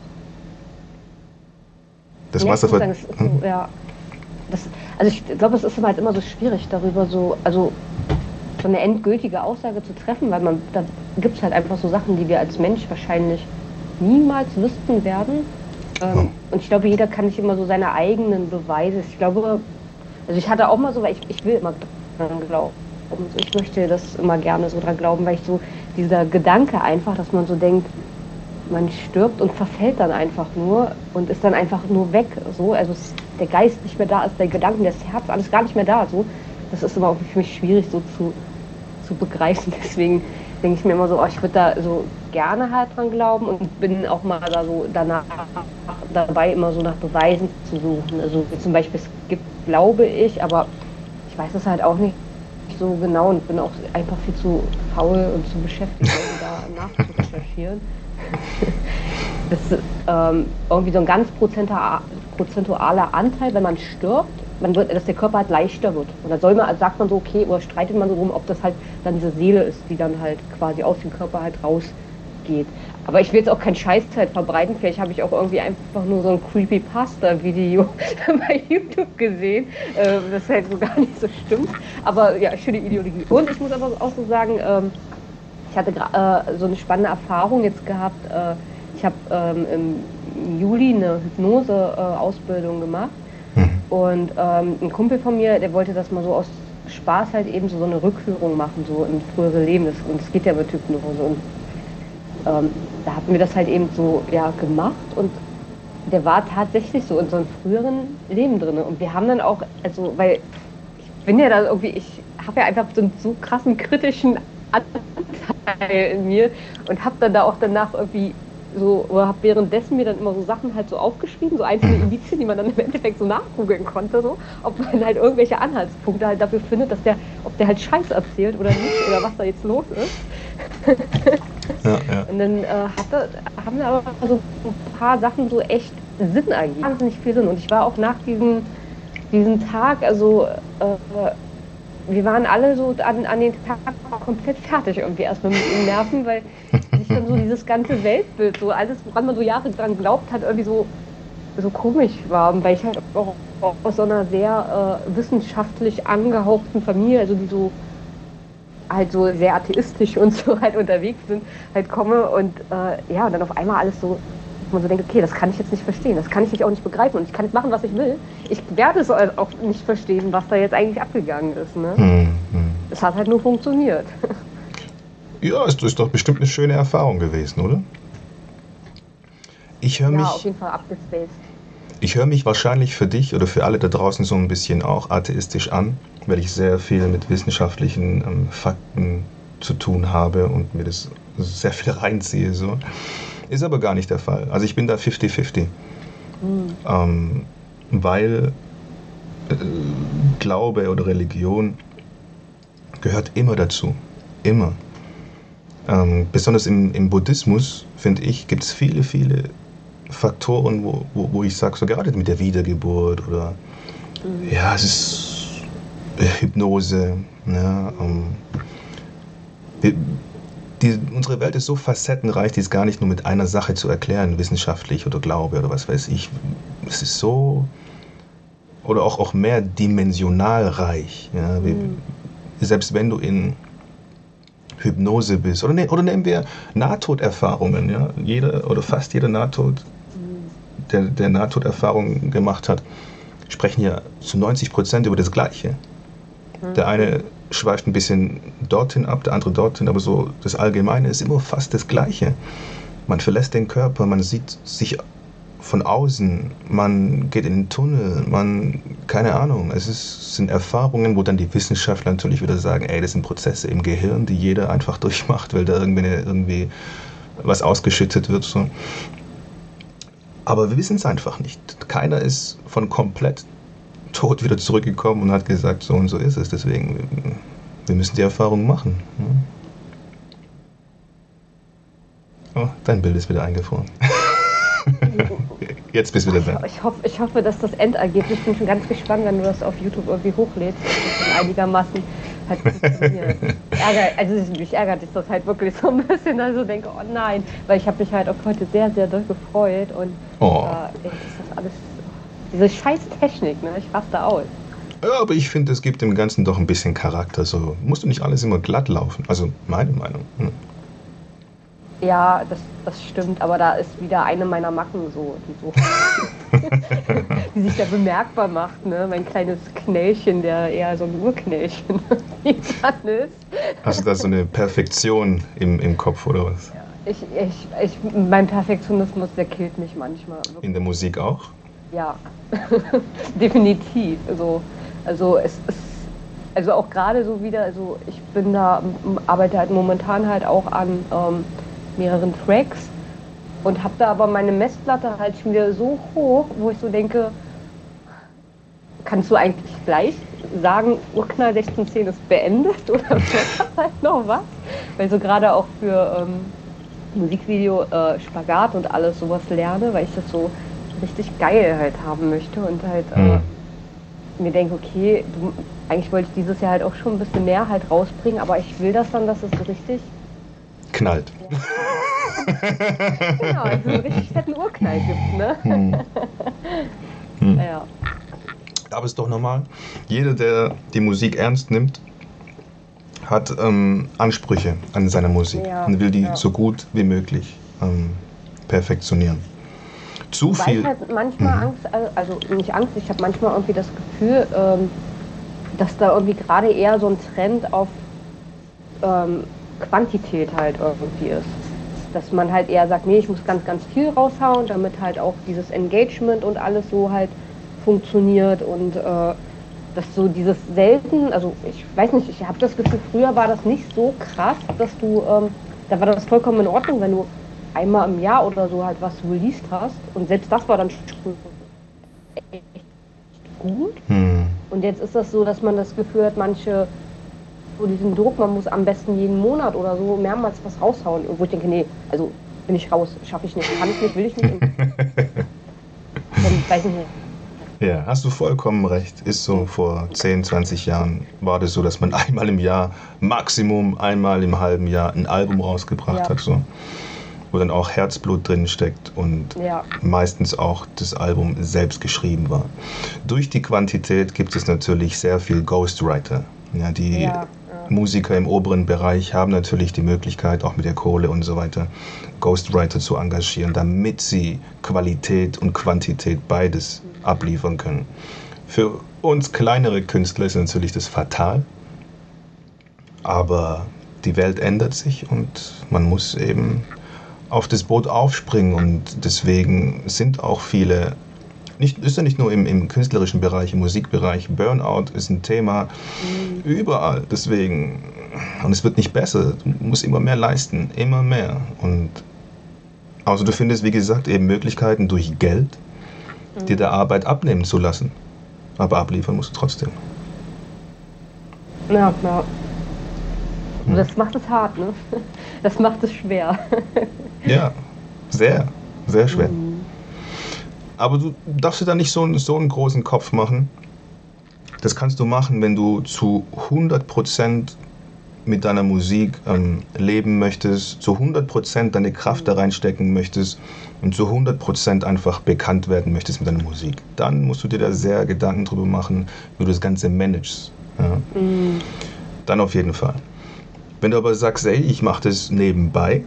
Das ja, Wasser... Ver- sagen, hm? so, ja. Das, also ich glaube, es ist halt immer so schwierig, darüber so, also so eine endgültige Aussage zu treffen, weil man, da gibt es halt einfach so Sachen, die wir als Mensch wahrscheinlich niemals wüssten werden. Ähm, oh. Und ich glaube, jeder kann sich immer so seine eigenen Beweise, ich glaube, also ich hatte auch mal so, weil ich, ich will immer dran glauben, ich möchte das immer gerne so dran glauben, weil ich so, dieser Gedanke einfach, dass man so denkt, man stirbt und verfällt dann einfach nur und ist dann einfach nur weg, so, also es, der Geist nicht mehr da ist, der Gedanken, das Herz, alles gar nicht mehr da, so, das ist immer auch für mich schwierig so zu, zu begreifen, deswegen denke ich mir immer so, oh, ich würde da so gerne halt dran glauben und bin auch mal da so danach dabei, immer so nach Beweisen zu suchen, also wie zum Beispiel, es gibt, glaube ich, aber ich weiß es halt auch nicht so genau und bin auch einfach viel zu faul und zu beschäftigt, um da nachzurecherchieren. Das ist ähm, irgendwie so ein ganz prozentualer Anteil, wenn man stirbt, man wird, dass der Körper halt leichter wird. Und dann soll man, sagt man so, okay, oder streitet man so drum, ob das halt dann diese Seele ist, die dann halt quasi aus dem Körper halt rausgeht. Aber ich will jetzt auch keinen Scheiß halt verbreiten, vielleicht habe ich auch irgendwie einfach nur so ein Creepypasta-Video bei YouTube gesehen, äh, das halt so gar nicht so stimmt. Aber ja, schöne Ideologie. Und ich muss aber auch so sagen, ähm, ich hatte äh, so eine spannende Erfahrung jetzt gehabt. Äh, ich habe ähm, im Juli eine Hypnose-Ausbildung äh, gemacht. Mhm. Und ähm, ein Kumpel von mir, der wollte das mal so aus Spaß halt eben so, so eine Rückführung machen, so in frühere Leben. Das, und es geht ja mit Hypnose. Und ähm, da hatten wir das halt eben so ja, gemacht. Und der war tatsächlich so in so einem früheren Leben drin. Und wir haben dann auch, also, weil ich bin ja da irgendwie, ich habe ja einfach so einen so krassen kritischen Anteil in mir und habe dann da auch danach irgendwie so, oder habe währenddessen mir dann immer so Sachen halt so aufgeschrieben, so einzelne Indizien, die man dann im Endeffekt so nachgoogeln konnte, so, ob man halt irgendwelche Anhaltspunkte halt dafür findet, dass der, ob der halt Scheiß erzählt oder nicht, oder was da jetzt los ist. Ja, ja. Und dann äh, hatte, haben da aber so ein paar Sachen so echt Sinn ergeben, wahnsinnig viel Sinn. Und ich war auch nach diesem, diesem Tag, also äh, wir waren alle so an, an den Tag komplett fertig irgendwie erstmal mit den Nerven, weil sich dann so dieses ganze Weltbild, so alles, woran man so Jahre dran glaubt hat, irgendwie so, so komisch war. Weil ich halt auch aus so einer sehr äh, wissenschaftlich angehauchten Familie, also die so halt so sehr atheistisch und so halt unterwegs sind, halt komme und äh, ja, und dann auf einmal alles so, man so denkt, okay, das kann ich jetzt nicht verstehen, das kann ich nicht auch nicht begreifen und ich kann jetzt machen, was ich will. Ich werde es auch nicht verstehen, was da jetzt eigentlich abgegangen ist. Ne? Hm, hm. Es hat halt nur funktioniert. Ja, es ist doch bestimmt eine schöne Erfahrung gewesen, oder? Ich höre ja, mich, auf jeden Fall abgespaced. Ich höre mich wahrscheinlich für dich oder für alle da draußen so ein bisschen auch atheistisch an, weil ich sehr viel mit wissenschaftlichen ähm, Fakten zu tun habe und mir das sehr viel reinziehe. So. Ist aber gar nicht der Fall. Also ich bin da fifty fifty. Mhm. Ähm, weil äh, Glaube oder Religion gehört immer dazu. Immer. Ähm, besonders im, im Buddhismus, finde ich, gibt es viele, viele Faktoren, wo, wo, wo ich sage, so gerade mit der Wiedergeburt oder mhm. ja, es ist äh, Hypnose. Ne, ähm, wir, die, unsere Welt ist so facettenreich, die ist gar nicht nur mit einer Sache zu erklären, wissenschaftlich oder Glaube oder was weiß ich. Es ist so, oder auch, auch mehrdimensional reich. Ja, mhm. wie, selbst wenn du in Hypnose bist, oder, ne, oder nehmen wir Nahtoderfahrungen. Ja? Jeder oder fast jeder Nahtod, der, der Nahtoderfahrungen gemacht hat, sprechen ja zu neunzig Prozent über das Gleiche. Mhm. Der eine schweift ein bisschen dorthin ab, der andere dorthin, aber so das Allgemeine ist immer fast das Gleiche. Man verlässt den Körper, man sieht sich von außen, man geht in den Tunnel, man, keine Ahnung, es ist, sind Erfahrungen, wo dann die Wissenschaftler natürlich wieder sagen, ey, das sind Prozesse im Gehirn, die jeder einfach durchmacht, weil da irgendwie, irgendwie was ausgeschüttet wird. So. Aber wir wissen es einfach nicht. Keiner ist von komplett tot wieder zurückgekommen und hat gesagt, so und so ist es. Deswegen, wir müssen die Erfahrung machen. Oh, dein Bild ist wieder eingefroren. Jetzt bist du wieder da. Ich hoffe, ich hoffe, dass das Endergebnis, ich bin schon ganz gespannt, wenn du das auf YouTube irgendwie hochlädst, dass das einigermaßen halt funktioniert. Ärger, also mich ärgert sich das halt wirklich so ein bisschen, also denke, oh nein, weil ich habe mich halt auf heute sehr, sehr doll gefreut und oh. äh, ist das alles, diese scheiß Technik, ne, ich raste aus. Ja, aber ich finde, es gibt dem Ganzen doch ein bisschen Charakter, so musst du nicht alles immer glatt laufen, also meine Meinung. Hm. Ja, das, das stimmt, aber da ist wieder eine meiner Macken so, die so, die sich da bemerkbar macht, ne? Mein kleines Knällchen, der eher so ein Urknällchen ist. Hast du da so eine Perfektion im, im Kopf oder was? Ja, ich, ich, ich, mein Perfektionismus, der killt mich manchmal. Wirklich. In der Musik auch? Ja, definitiv. Also, also es ist, also auch gerade so wieder, also ich bin da, arbeite halt momentan halt auch an ähm, mehreren Tracks und habe da aber meine Messlatte halt schon wieder so hoch, wo ich so denke, kannst du eigentlich gleich sagen, Urknall sechzehn zehn ist beendet oder wird halt noch was? Weil so gerade auch für ähm, Musikvideo äh, Spagat und alles sowas lerne, weil ich das so richtig geil halt haben möchte und halt äh, mhm. mir denke, okay, du, eigentlich wollte ich dieses Jahr halt auch schon ein bisschen mehr halt rausbringen, aber ich will das dann, dass es so richtig knallt. Ja. Genau, also einen richtig fetten Urknall gibt, ne? Hm. Hm. Ja. Aber ist doch normal. Jeder, der die Musik ernst nimmt, hat ähm, Ansprüche an seine Musik ja, und will die ja. so gut wie möglich ähm, perfektionieren. Zu Wobei viel. Ich halt manchmal mhm. Angst, also nicht Angst, ich habe manchmal irgendwie das Gefühl, ähm, dass da irgendwie gerade eher so ein Trend auf ähm, Quantität halt irgendwie ist. Dass man halt eher sagt, nee, ich muss ganz, ganz viel raushauen, damit halt auch dieses Engagement und alles so halt funktioniert und äh, dass so dieses selten, also ich weiß nicht, ich habe das Gefühl, früher war das nicht so krass, dass du, ähm, da war das vollkommen in Ordnung, wenn du einmal im Jahr oder so halt was released hast. Und selbst das war dann schon echt gut. Hm. Und jetzt ist das so, dass man das Gefühl hat, manche so diesen Druck, man muss am besten jeden Monat oder so mehrmals was raushauen. Und wo ich denke, nee, also bin ich raus, schaffe ich nicht, kann ich nicht, will ich nicht. Dann weiß ich nicht. Ja, hast du vollkommen recht. Ist so, vor zehn, zwanzig Jahren war das so, dass man einmal im Jahr, Maximum einmal im halben Jahr ein Album rausgebracht Ja. hat, so, wo dann auch Herzblut drin steckt und Ja. meistens auch das Album selbst geschrieben war. Durch die Quantität gibt es natürlich sehr viel Ghostwriter. Ja, die Ja, ja. Musiker im oberen Bereich haben natürlich die Möglichkeit, auch mit der Kohle und so weiter, Ghostwriter zu engagieren, damit sie Qualität und Quantität beides abliefern können. Für uns kleinere Künstler ist natürlich das fatal, aber die Welt ändert sich und man muss eben auf das Boot aufspringen und deswegen sind auch viele, nicht, ist ja nicht nur im, im künstlerischen Bereich, im Musikbereich, Burnout ist ein Thema mhm. überall, deswegen, und es wird nicht besser, du musst immer mehr leisten, immer mehr und also du findest, wie gesagt, eben Möglichkeiten durch Geld, mhm. dir der Arbeit abnehmen zu lassen, aber abliefern musst du trotzdem. Ja, ja. Und das macht es hart, ne? Das macht es schwer. Ja, sehr, sehr schwer. Mhm. Aber du darfst dir da nicht so, so einen großen Kopf machen. Das kannst du machen, wenn du zu hundert Prozent mit deiner Musik ähm, leben möchtest, zu hundert Prozent deine Kraft da reinstecken möchtest und zu hundert Prozent einfach bekannt werden möchtest mit deiner Musik. Dann musst du dir da sehr Gedanken drüber machen, wie du das Ganze managst. Ja? Mhm. Dann auf jeden Fall. Wenn du aber sagst, ey, ich mache das nebenbei,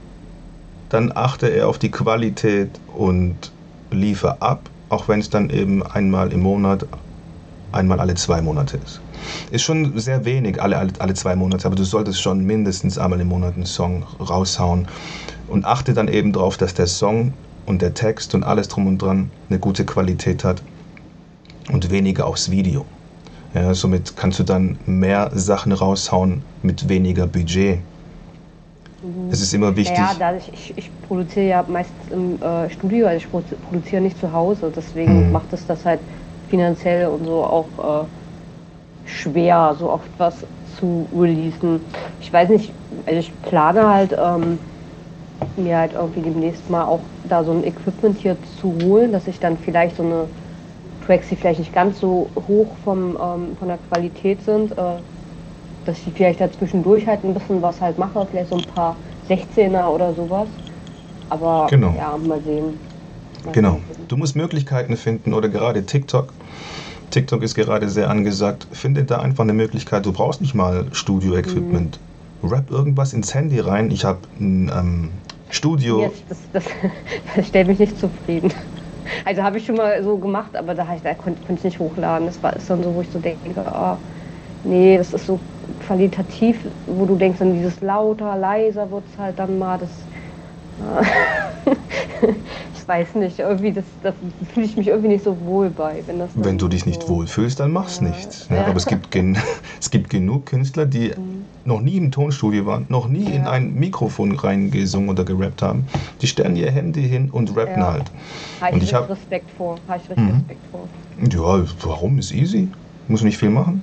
dann achte eher auf die Qualität und liefer ab, auch wenn es dann eben einmal im Monat, einmal alle zwei Monate ist. Ist schon sehr wenig, alle, alle, alle zwei Monate, aber du solltest schon mindestens einmal im Monat einen Song raushauen und achte dann eben darauf, dass der Song und der Text und alles drum und dran eine gute Qualität hat und weniger aufs Video. Ja, somit kannst du dann mehr Sachen raushauen mit weniger Budget. Mhm. Es ist immer wichtig. Ja, naja, ich, ich, ich produziere ja meistens im äh, Studio, also ich produziere nicht zu Hause, deswegen mhm. macht es das halt finanziell und so auch äh, schwer, so oft was zu releasen. Ich weiß nicht, also ich plane halt ähm, mir halt irgendwie demnächst mal auch da so ein Equipment hier zu holen, dass ich dann vielleicht so eine Tracks, die vielleicht nicht ganz so hoch vom, ähm, von der Qualität sind, äh, dass ich vielleicht da zwischendurch halt ein bisschen was halt mache, vielleicht so ein paar sechzehner oder sowas. Aber genau. ja, mal sehen. Mal genau. sehen. Du musst Möglichkeiten finden oder gerade TikTok. TikTok ist gerade sehr angesagt. Finde da einfach eine Möglichkeit. Du brauchst nicht mal Studio-Equipment. Mhm. Rap irgendwas ins Handy rein. Ich habe ein ähm, Studio. Jetzt, das, das, das stellt mich nicht zufrieden. Also habe ich schon mal so gemacht, aber da, ich, da konnte, konnte ich nicht hochladen. Das war, ist dann so, wo ich so denke, oh, nee, das ist so qualitativ, wo du denkst, dann dieses lauter, leiser wird es halt dann mal, das, ich weiß nicht, irgendwie, das, das fühle ich mich irgendwie nicht so wohl bei. Wenn, das wenn du dich so nicht wohlfühlst, dann mach's ja. nicht. Ja, aber es gibt, gen- es gibt genug Künstler, die mhm. noch nie im Tonstudio waren, noch nie ja. in ein Mikrofon reingesungen oder gerappt haben. Die stellen ihr Handy hin und rappen ja. halt. Habe ich, ich hab Respekt vor. Habe ich richtig mhm. Respekt vor. Ja, warum? Ist easy. Muss nicht viel machen.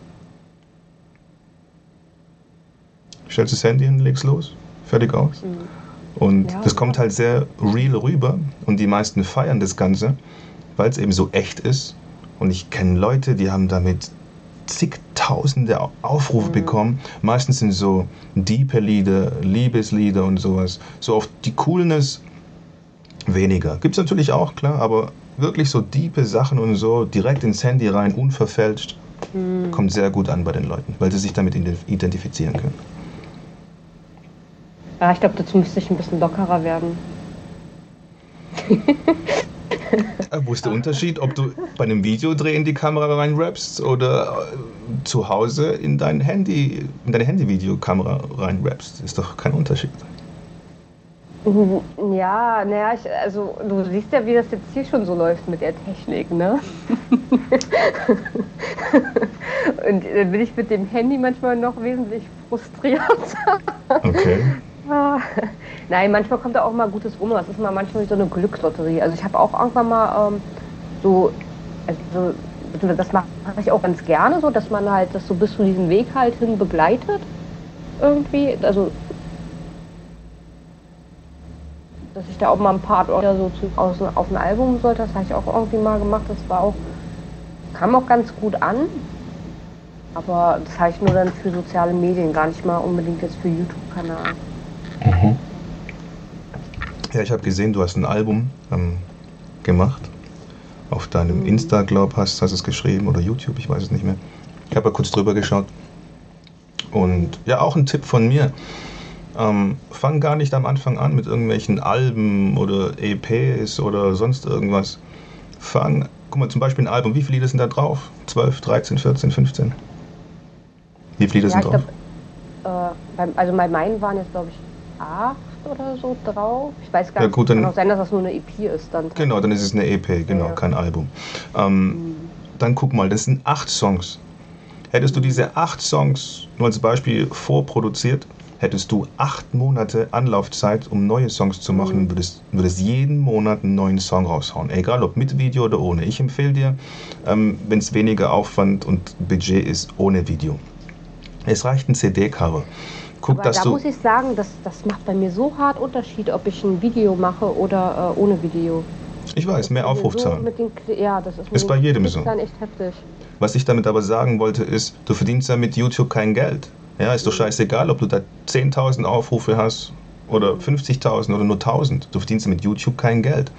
Stellst das Handy hin, legst los, fertig aus. Mhm. Und ja, das kommt halt sehr real rüber und die meisten feiern das Ganze, weil es eben so echt ist. Und ich kenne Leute, die haben damit zigtausende Aufrufe mhm. bekommen. Meistens sind so diepe Lieder, Liebeslieder und sowas. So auf die Coolness weniger. Gibt es natürlich auch, klar, aber wirklich so diepe Sachen und so direkt ins Handy rein, unverfälscht, mhm. kommt sehr gut an bei den Leuten, weil sie sich damit identifizieren können. Ja, ich glaube, dazu müsste ich ein bisschen lockerer werden. Wo ist der Unterschied, ob du bei einem Videodreh in die Kamera reinrappst oder zu Hause in dein Handy, in deine Handyvideokamera reinrappst? Ist doch kein Unterschied. Ja, naja, ich, also du siehst ja, wie das jetzt hier schon so läuft mit der Technik, ne? Und dann bin ich mit dem Handy manchmal noch wesentlich frustrierter. Okay. Ah, nein, manchmal kommt da auch mal Gutes rum. Das ist mal manchmal so eine Glückslotterie. Also ich habe auch irgendwann mal ähm, so, also das mache ich auch ganz gerne, so dass man halt das so bis zu diesem Weg halt hin begleitet irgendwie. Also dass ich da auch mal ein Part oder so zu, aus, auf ein Album sollte, das habe ich auch irgendwie mal gemacht. Das war auch, kam auch ganz gut an. Aber das habe ich nur dann für soziale Medien, gar nicht mal unbedingt jetzt für YouTube-Kanal. Mhm. Ja, ich habe gesehen, du hast ein Album ähm, gemacht. Auf deinem mhm. Insta, glaub hast, hast es geschrieben oder YouTube, ich weiß es nicht mehr. Ich habe ja kurz drüber geschaut. Und ja, auch ein Tipp von mir. Ähm, fang gar nicht am Anfang an mit irgendwelchen Alben oder E Ps oder sonst irgendwas. Fang, guck mal, zum Beispiel ein Album, wie viele Lieder sind da drauf? zwölf, dreizehn, vierzehn, fünfzehn? Wie viele Lieder ja, sind drauf? Glaub, äh, beim, also bei meinen waren jetzt, glaube ich, acht oder so drauf. Ich weiß gar ja, nicht, gut, kann dann, auch sein, dass das nur eine E P ist. Dann genau, dann ist es eine E P, genau, ja. Kein Album. Ähm, mhm. Dann guck mal, das sind acht Songs. Hättest du diese acht Songs nur als Beispiel vorproduziert, hättest du acht Monate Anlaufzeit, um neue Songs zu machen, mhm. würdest, würdest jeden Monat einen neuen Song raushauen. Egal ob mit Video oder ohne. Ich empfehle dir, ähm, wenn es weniger Aufwand und Budget ist, ohne Video. Es reicht ein C D-Cover. Guck, Aber dass da du muss ich sagen, das, das macht bei mir so hart Unterschied, ob ich ein Video mache oder äh, ohne Video. Ich weiß, mehr Aufrufzahlen. So ja, das ist, ist bei jedem so. Echt heftig. Was ich damit aber sagen wollte ist, du verdienst ja mit YouTube kein Geld. Ja, ist doch scheißegal, ob du da zehntausend Aufrufe hast oder fünfzigtausend oder nur tausend. Du verdienst mit YouTube kein Geld.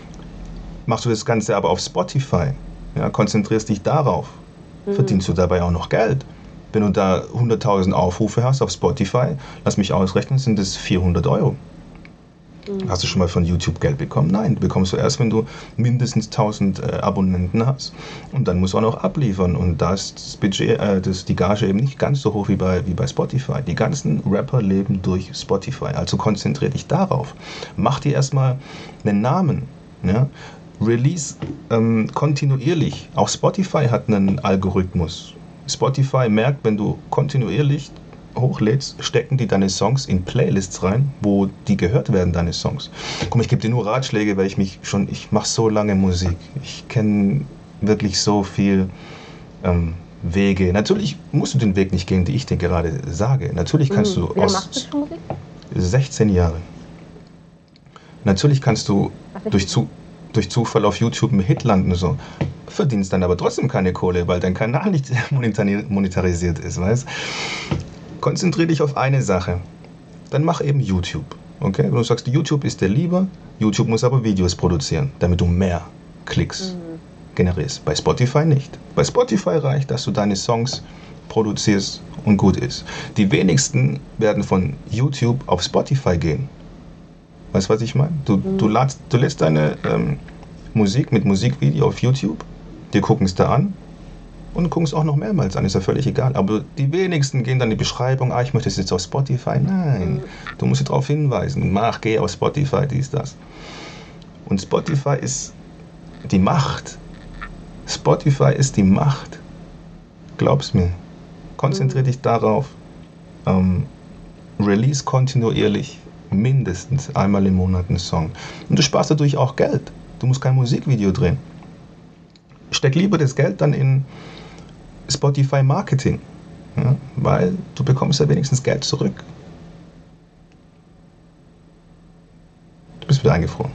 Machst du das Ganze aber auf Spotify, ja, konzentrierst dich darauf, mhm. verdienst du dabei auch noch Geld. Wenn du da hunderttausend Aufrufe hast auf Spotify, lass mich ausrechnen, sind das vierhundert Euro. Mhm. Hast du schon mal von YouTube Geld bekommen? Nein, du bekommst du erst, wenn du mindestens tausend äh, Abonnenten hast. Und dann musst du auch noch abliefern. Und da ist das Budget, äh, das, die Gage eben nicht ganz so hoch wie bei, wie bei Spotify. Die ganzen Rapper leben durch Spotify. Also konzentriere dich darauf. Mach dir erstmal einen Namen. Ja? Release ähm, kontinuierlich. Auch Spotify hat einen Algorithmus. Spotify merkt, wenn du kontinuierlich hochlädst, stecken die deine Songs in Playlists rein, wo die gehört werden, deine Songs. Komm, ich gebe dir nur Ratschläge, weil ich mich schon, ich mache so lange Musik. Ich kenne wirklich so viel ähm, Wege. Natürlich musst du den Weg nicht gehen, den ich dir gerade sage. Natürlich kannst mhm. du Wie aus machst du schon Musik? sechzehn Jahre. Natürlich kannst du durch, zu, durch Zufall auf YouTube einen Hit landen, so. Verdienst dann aber trotzdem keine Kohle, weil dein Kanal nicht monetarisiert ist, weißt? Konzentriere dich auf eine Sache. Dann mach eben YouTube, okay? Wenn du sagst, YouTube ist dir lieber, YouTube muss aber Videos produzieren, damit du mehr Klicks mhm. generierst. Bei Spotify nicht. Bei Spotify reicht, dass du deine Songs produzierst und gut ist. Die wenigsten werden von YouTube auf Spotify gehen. Weißt du, was ich meine? Du, mhm. du, ladst, du lädst deine ähm, Musik mit Musikvideo auf YouTube, die gucken es da an und gucken es auch noch mehrmals an, ist ja völlig egal. Aber die wenigsten gehen dann in die Beschreibung, ah, ich möchte es jetzt auf Spotify. Nein, mhm. du musst darauf hinweisen, mach, geh auf Spotify, dies, das. Und Spotify ist die Macht. Spotify ist die Macht. Glaub's mir. Konzentriere dich darauf. Ähm, release kontinuierlich mindestens einmal im Monat einen Song. Und du sparst dadurch auch Geld. Du musst kein Musikvideo drehen. Steck lieber das Geld dann in Spotify Marketing, ja, weil du bekommst ja wenigstens Geld zurück. Du bist wieder eingefroren.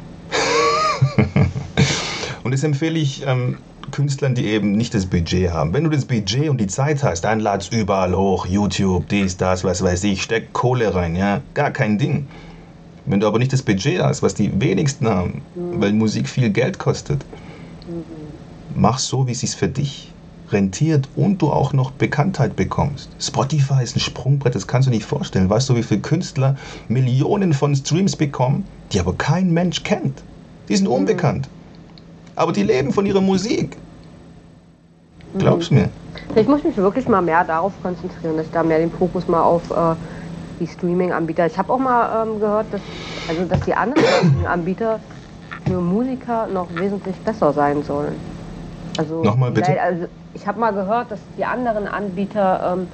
Und das empfehle ich ähm, Künstlern, die eben nicht das Budget haben. Wenn du das Budget und die Zeit hast, dann lad's überall hoch, YouTube, dies, das, was weiß ich, steck Kohle rein, ja, gar kein Ding. Wenn du aber nicht das Budget hast, was die wenigsten haben, mhm. weil Musik viel Geld kostet, mhm. mach so, wie es sich für dich rentiert und du auch noch Bekanntheit bekommst. Spotify ist ein Sprungbrett, das kannst du nicht vorstellen. Weißt du, wie viele Künstler Millionen von Streams bekommen, die aber kein Mensch kennt? Die sind unbekannt. Aber die leben von ihrer Musik. Glaubst du mir? Ich muss mich wirklich mal mehr darauf konzentrieren, dass ich da mehr den Fokus mal auf äh, die Streaming-Anbieter. Ich habe auch mal ähm, gehört, dass, also, dass die anderen Anbieter für Musiker noch wesentlich besser sein sollen. Also, Nochmal bitte? Also, ich habe mal gehört, dass die anderen Anbieter ähm,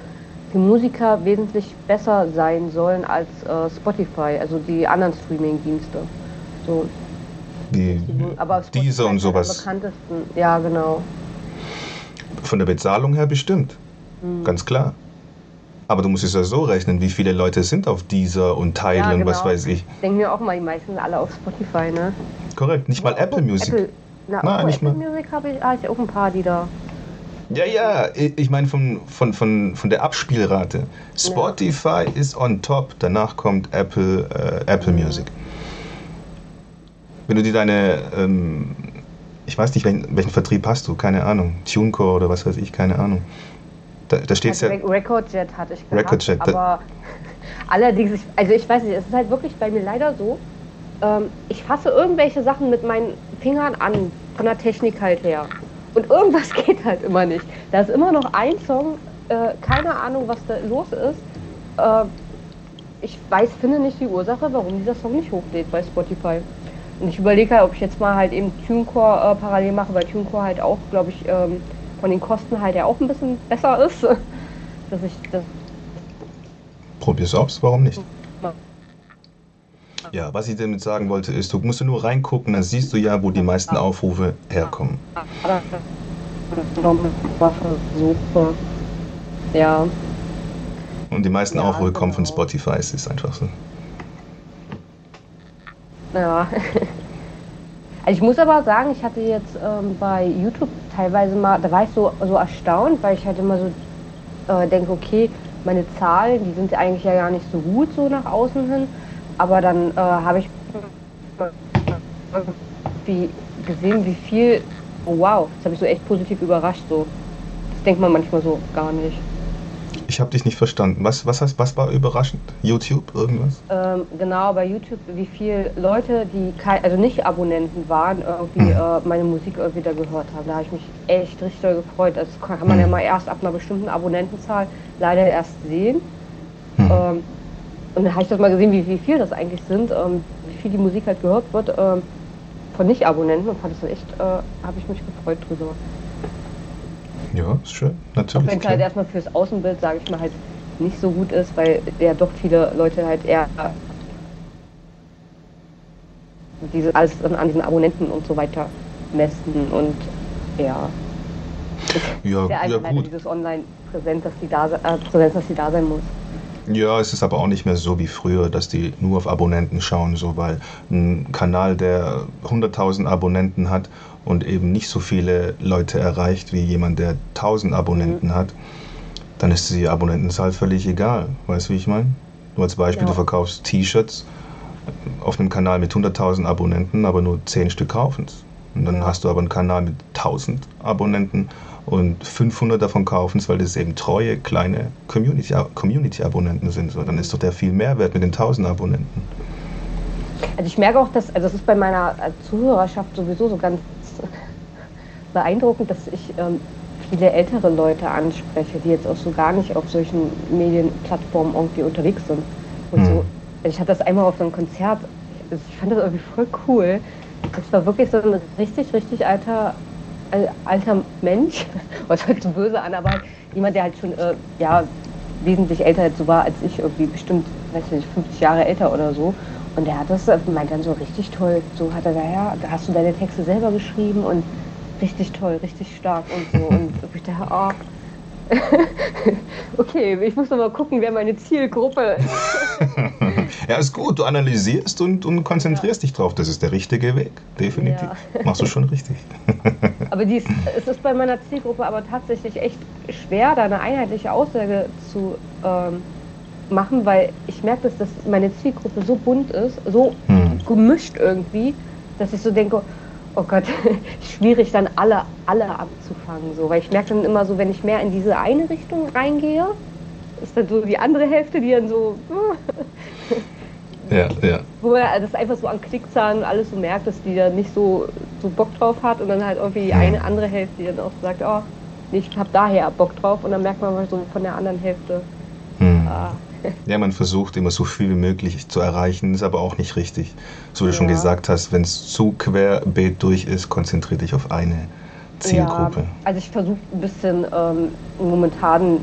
für Musiker wesentlich besser sein sollen als äh, Spotify, also die anderen Streaming-Dienste. So, Die, aber Spotify diese und ist am sowas. bekanntesten. Ja, genau. Von der Bezahlung her bestimmt. Mhm. Ganz klar. Aber du musst es ja so rechnen, wie viele Leute sind auf dieser und Tidal Ja, und was genau. weiß ich. Ich denke mir auch mal, die meisten sind alle auf Spotify, ne? Korrekt, nicht mal Apple Music. Apple, na, Nein, oh, nicht Apple mal. Music habe ich, hab ich auch ein paar, die da. Ja, ja, ich ich meine von, von, von, von der Abspielrate. Spotify ist on top, danach kommt Apple, äh, Apple Mhm. Music. Wenn du dir deine, ähm, ich weiß nicht, welchen, welchen Vertrieb hast du, keine Ahnung, TuneCore oder was weiß ich, keine Ahnung. Da, da steht Also ja, Re- Recordjet hatte ich gehabt, Recordjet, da- aber allerdings, ich, also ich weiß nicht, es ist halt wirklich bei mir leider so, ähm, ich fasse irgendwelche Sachen mit meinen Fingern an, von der Technik halt her. Und irgendwas geht halt immer nicht. Da ist immer noch ein Song, äh, keine Ahnung, was da los ist. Äh, ich weiß, finde nicht die Ursache, warum dieser Song nicht hochlädt bei Spotify. Und ich überlege halt, ob ich jetzt mal halt eben TuneCore äh, parallel mache, weil TuneCore halt auch, glaube ich, ähm, von den Kosten halt ja auch ein bisschen besser ist. Dass ich das. probier's aus, warum nicht? Ja, was ich damit sagen wollte ist, du musst nur reingucken, dann siehst du ja, wo die meisten Aufrufe herkommen. Mal versuche. Ja. Und die meisten Ja, Aufrufe kommen von genau. Spotify, es ist einfach so. Ja. Also ich muss aber sagen, ich hatte jetzt ähm, bei YouTube teilweise mal, da war ich so, so erstaunt, weil ich halt immer so äh, denke, okay, meine Zahlen, die sind eigentlich ja gar nicht so gut so nach außen hin, aber dann äh, habe ich wie gesehen, wie viel, oh wow, das habe ich so echt positiv überrascht, so. Das denkt man manchmal so gar nicht. Ich habe dich nicht verstanden. Was, was, heißt, was war überraschend? YouTube, irgendwas? Ähm, genau, bei YouTube, wie viele Leute, die kein, also nicht Abonnenten waren, irgendwie Mhm. äh, meine Musik irgendwie da gehört haben. Da habe ich mich echt richtig doll gefreut. Das kann man Mhm. ja mal erst ab einer bestimmten Abonnentenzahl leider erst sehen. Hm. Ähm, und dann habe ich das mal gesehen, wie, wie viel das eigentlich sind, ähm, wie viel die Musik halt gehört wird ähm, von Nicht-Abonnenten und fand das echt, äh, habe ich mich gefreut drüber. Ja, ist schön, Auch natürlich. wenn es halt klar. erstmal fürs Außenbild, sage ich mal, halt nicht so gut ist, weil ja doch viele Leute halt eher diese, alles an, an diesen Abonnenten und so weiter messen und ja. Ja, Sehr ja einfach leider gut. dieses Online-Präsenz, dass die da, se- äh, Präsenz, dass die da sein muss. Ja, es ist aber auch nicht mehr so wie früher, dass die nur auf Abonnenten schauen, so, weil ein Kanal, der hunderttausend Abonnenten hat und eben nicht so viele Leute erreicht wie jemand, der tausend Abonnenten Mhm. hat, dann ist die Abonnentenzahl völlig egal. Weißt du, wie ich meine? Nur als Beispiel, Ja. du verkaufst T-Shirts auf einem Kanal mit hunderttausend Abonnenten, aber nur zehn Stück kaufen es. Und dann Ja. hast du aber einen Kanal mit tausend Abonnenten und fünfhundert davon kaufen es, weil das eben treue, kleine Community- Community-Abonnenten sind. So, dann ist doch der viel mehr wert mit den tausend Abonnenten. Also ich merke auch, dass, also das ist bei meiner äh, Zuhörerschaft sowieso so ganz beeindruckend, dass ich ähm, viele ältere Leute anspreche, die jetzt auch so gar nicht auf solchen Medienplattformen irgendwie unterwegs sind. Und Hm. so, also ich hatte das einmal auf so einem Konzert, also ich fand das irgendwie voll cool. Das war wirklich so ein richtig, richtig alter, äh, alter Mensch, was hört so böse an, aber halt jemand, der halt schon äh, ja, wesentlich älter jetzt so war als ich, irgendwie bestimmt, weiß ich nicht, fünfzig Jahre älter oder so. Und der hat das, äh, meint dann so richtig toll, so hat er da, ja, da hast du deine Texte selber geschrieben und richtig toll, richtig stark und so. Und ich dachte, oh, okay, ich muss noch mal gucken, wer meine Zielgruppe ist. Ja, ist gut, du analysierst und, und konzentrierst dich drauf. Das ist der richtige Weg, definitiv. Ja. Machst du schon richtig. Aber dies, es ist bei meiner Zielgruppe aber tatsächlich echt schwer, da eine einheitliche Aussage zu ähm, machen, weil ich merke, dass, dass meine Zielgruppe so bunt ist, so Hm. gemischt irgendwie, dass ich so denke, oh Gott, schwierig dann alle, alle abzufangen. So. Weil ich merke dann immer so, wenn ich mehr in diese eine Richtung reingehe, ist dann so die andere Hälfte, die dann so, Ja, ja. wo man das einfach so an Klickzahlen alles so merkt, dass die da nicht so, so Bock drauf hat und dann halt irgendwie die eine andere Hälfte, die dann auch sagt, oh, nee, ich hab daher Bock drauf und dann merkt man mal so von der anderen Hälfte, Hm. ah, Ja, man versucht immer so viel wie möglich zu erreichen, ist aber auch nicht richtig. So wie du schon Ja. gesagt hast, wenn es zu querbeet durch ist, konzentrier dich auf eine Zielgruppe. ja, also ich versuche ein bisschen ähm, momentan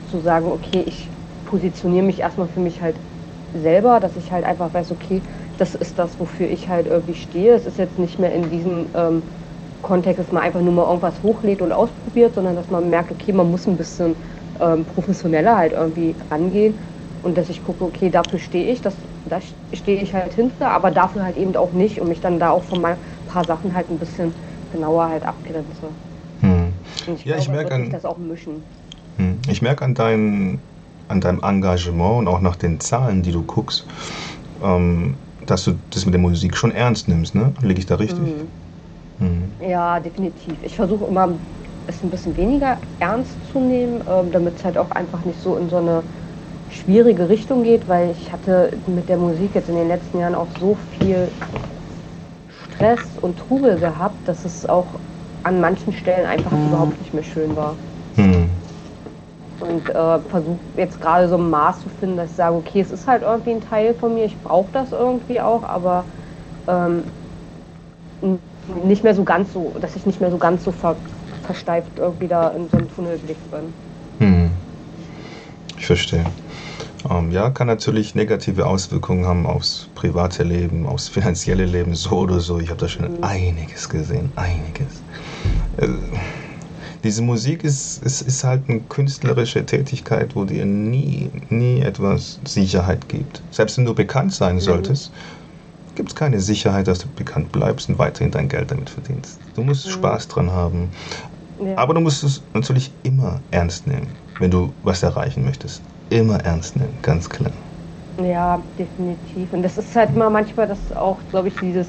zu sagen, okay, ich positioniere mich erstmal für mich halt selber, dass ich halt einfach weiß, okay, das ist das, wofür ich halt irgendwie stehe. Es ist jetzt nicht mehr in diesem ähm, Kontext, dass man einfach nur mal irgendwas hochlädt und ausprobiert, sondern dass man merkt, okay, man muss ein bisschen ähm, professioneller halt irgendwie rangehen und dass ich gucke, okay, dafür stehe ich, das, da stehe ich halt hinter, aber dafür halt eben auch nicht und mich dann da auch von ein paar Sachen halt ein bisschen genauer halt abgrenze. Hm. Und ich Ja, ich glaube, merke wirklich an, das auch mischen. hm, ich merke an dein, an deinem Engagement und auch nach den Zahlen, die du guckst, ähm, dass du das mit der Musik schon ernst nimmst, ne? Liege ich da richtig? Mhm. Hm. Ja, definitiv. Ich versuche immer, es ein bisschen weniger ernst zu nehmen, ähm, damit es halt auch einfach nicht so in so eine schwierige Richtung geht, weil ich hatte mit der Musik jetzt in den letzten Jahren auch so viel Stress und Trubel gehabt, dass es auch an manchen Stellen einfach überhaupt nicht mehr schön war. Hm. Und äh, versuche jetzt gerade so ein Maß zu finden, dass ich sage, okay, es ist halt irgendwie ein Teil von mir, ich brauche das irgendwie auch, aber ähm, nicht mehr so ganz so, dass ich nicht mehr so ganz so ver, versteift irgendwie da in so einem Tunnelblick bin. Hm. Ich verstehe. Ähm, ja, kann natürlich negative Auswirkungen haben aufs private Leben, aufs finanzielle Leben, so oder so. Ich habe da schon Mhm. einiges gesehen, einiges. Äh, diese Musik ist, ist, ist halt eine künstlerische Tätigkeit, wo dir nie, nie etwas Sicherheit gibt. Selbst wenn du bekannt sein Mhm. solltest, gibt es keine Sicherheit, dass du bekannt bleibst und weiterhin dein Geld damit verdienst. Du musst Mhm. Spaß dran haben, Ja. aber du musst es natürlich immer ernst nehmen, wenn du was erreichen möchtest. Immer ernst nehmen, ganz klar. Ja, definitiv. Und das ist halt immer manchmal das auch, glaube ich, dieses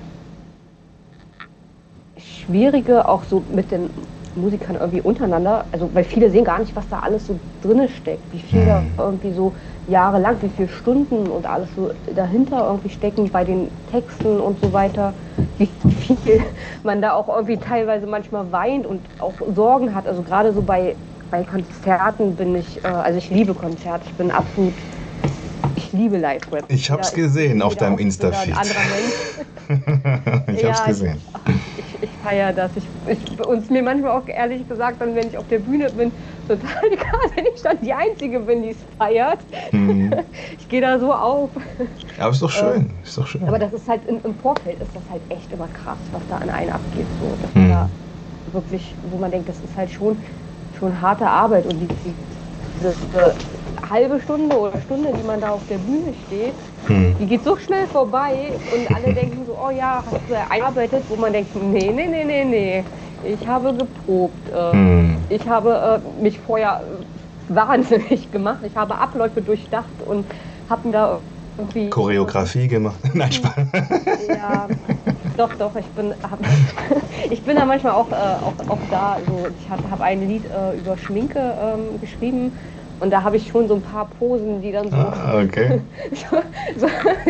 Schwierige auch so mit den Musikern irgendwie untereinander, also weil viele sehen gar nicht, was da alles so drinne steckt, wie viel da Hm. irgendwie so jahrelang, wie viele Stunden und alles so dahinter irgendwie stecken bei den Texten und so weiter, wie viel man da auch irgendwie teilweise manchmal weint und auch Sorgen hat. Also gerade so bei, bei Konzerten bin ich, äh, also ich liebe Konzerte, ich bin absolut, ich liebe Live-Rap. Ich hab's Jeder ist- gesehen auf jeder deinem auch wieder Insta-Feed. ein anderer Mensch. Ich hab's Ja, gesehen. Ich, ich feiere das. Ich, ich, und mir manchmal auch ehrlich gesagt, dann, wenn ich auf der Bühne bin, total egal, wenn ich dann die Einzige bin, die es feiert. Hm. Ich gehe da so auf. Aber ist doch schön, ist doch schön. Aber das ist halt, im, im Vorfeld ist das halt echt immer krass, was da an einen abgeht. So. Dass Hm. man da wirklich, wo man denkt, das ist halt schon, schon harte Arbeit. Und die, die, diese, diese halbe Stunde oder Stunde, die man da auf der Bühne steht, Hm. die geht so schnell vorbei und alle denken so, oh ja, hast du erarbeitet, wo man denkt, nee, nee, nee, nee, nee, ich habe geprobt, äh, Hm. ich habe äh, mich vorher äh, wahnsinnig gemacht, ich habe Abläufe durchdacht und habe da irgendwie... Choreografie gemacht. Nein, Spaß. Ja, doch, doch, ich bin, hab, ich bin da manchmal auch, äh, auch, auch da, so, ich habe hab ein Lied äh, über Schminke ähm, geschrieben. Und da habe ich schon so ein paar Posen, die dann so, Ah, okay. so, so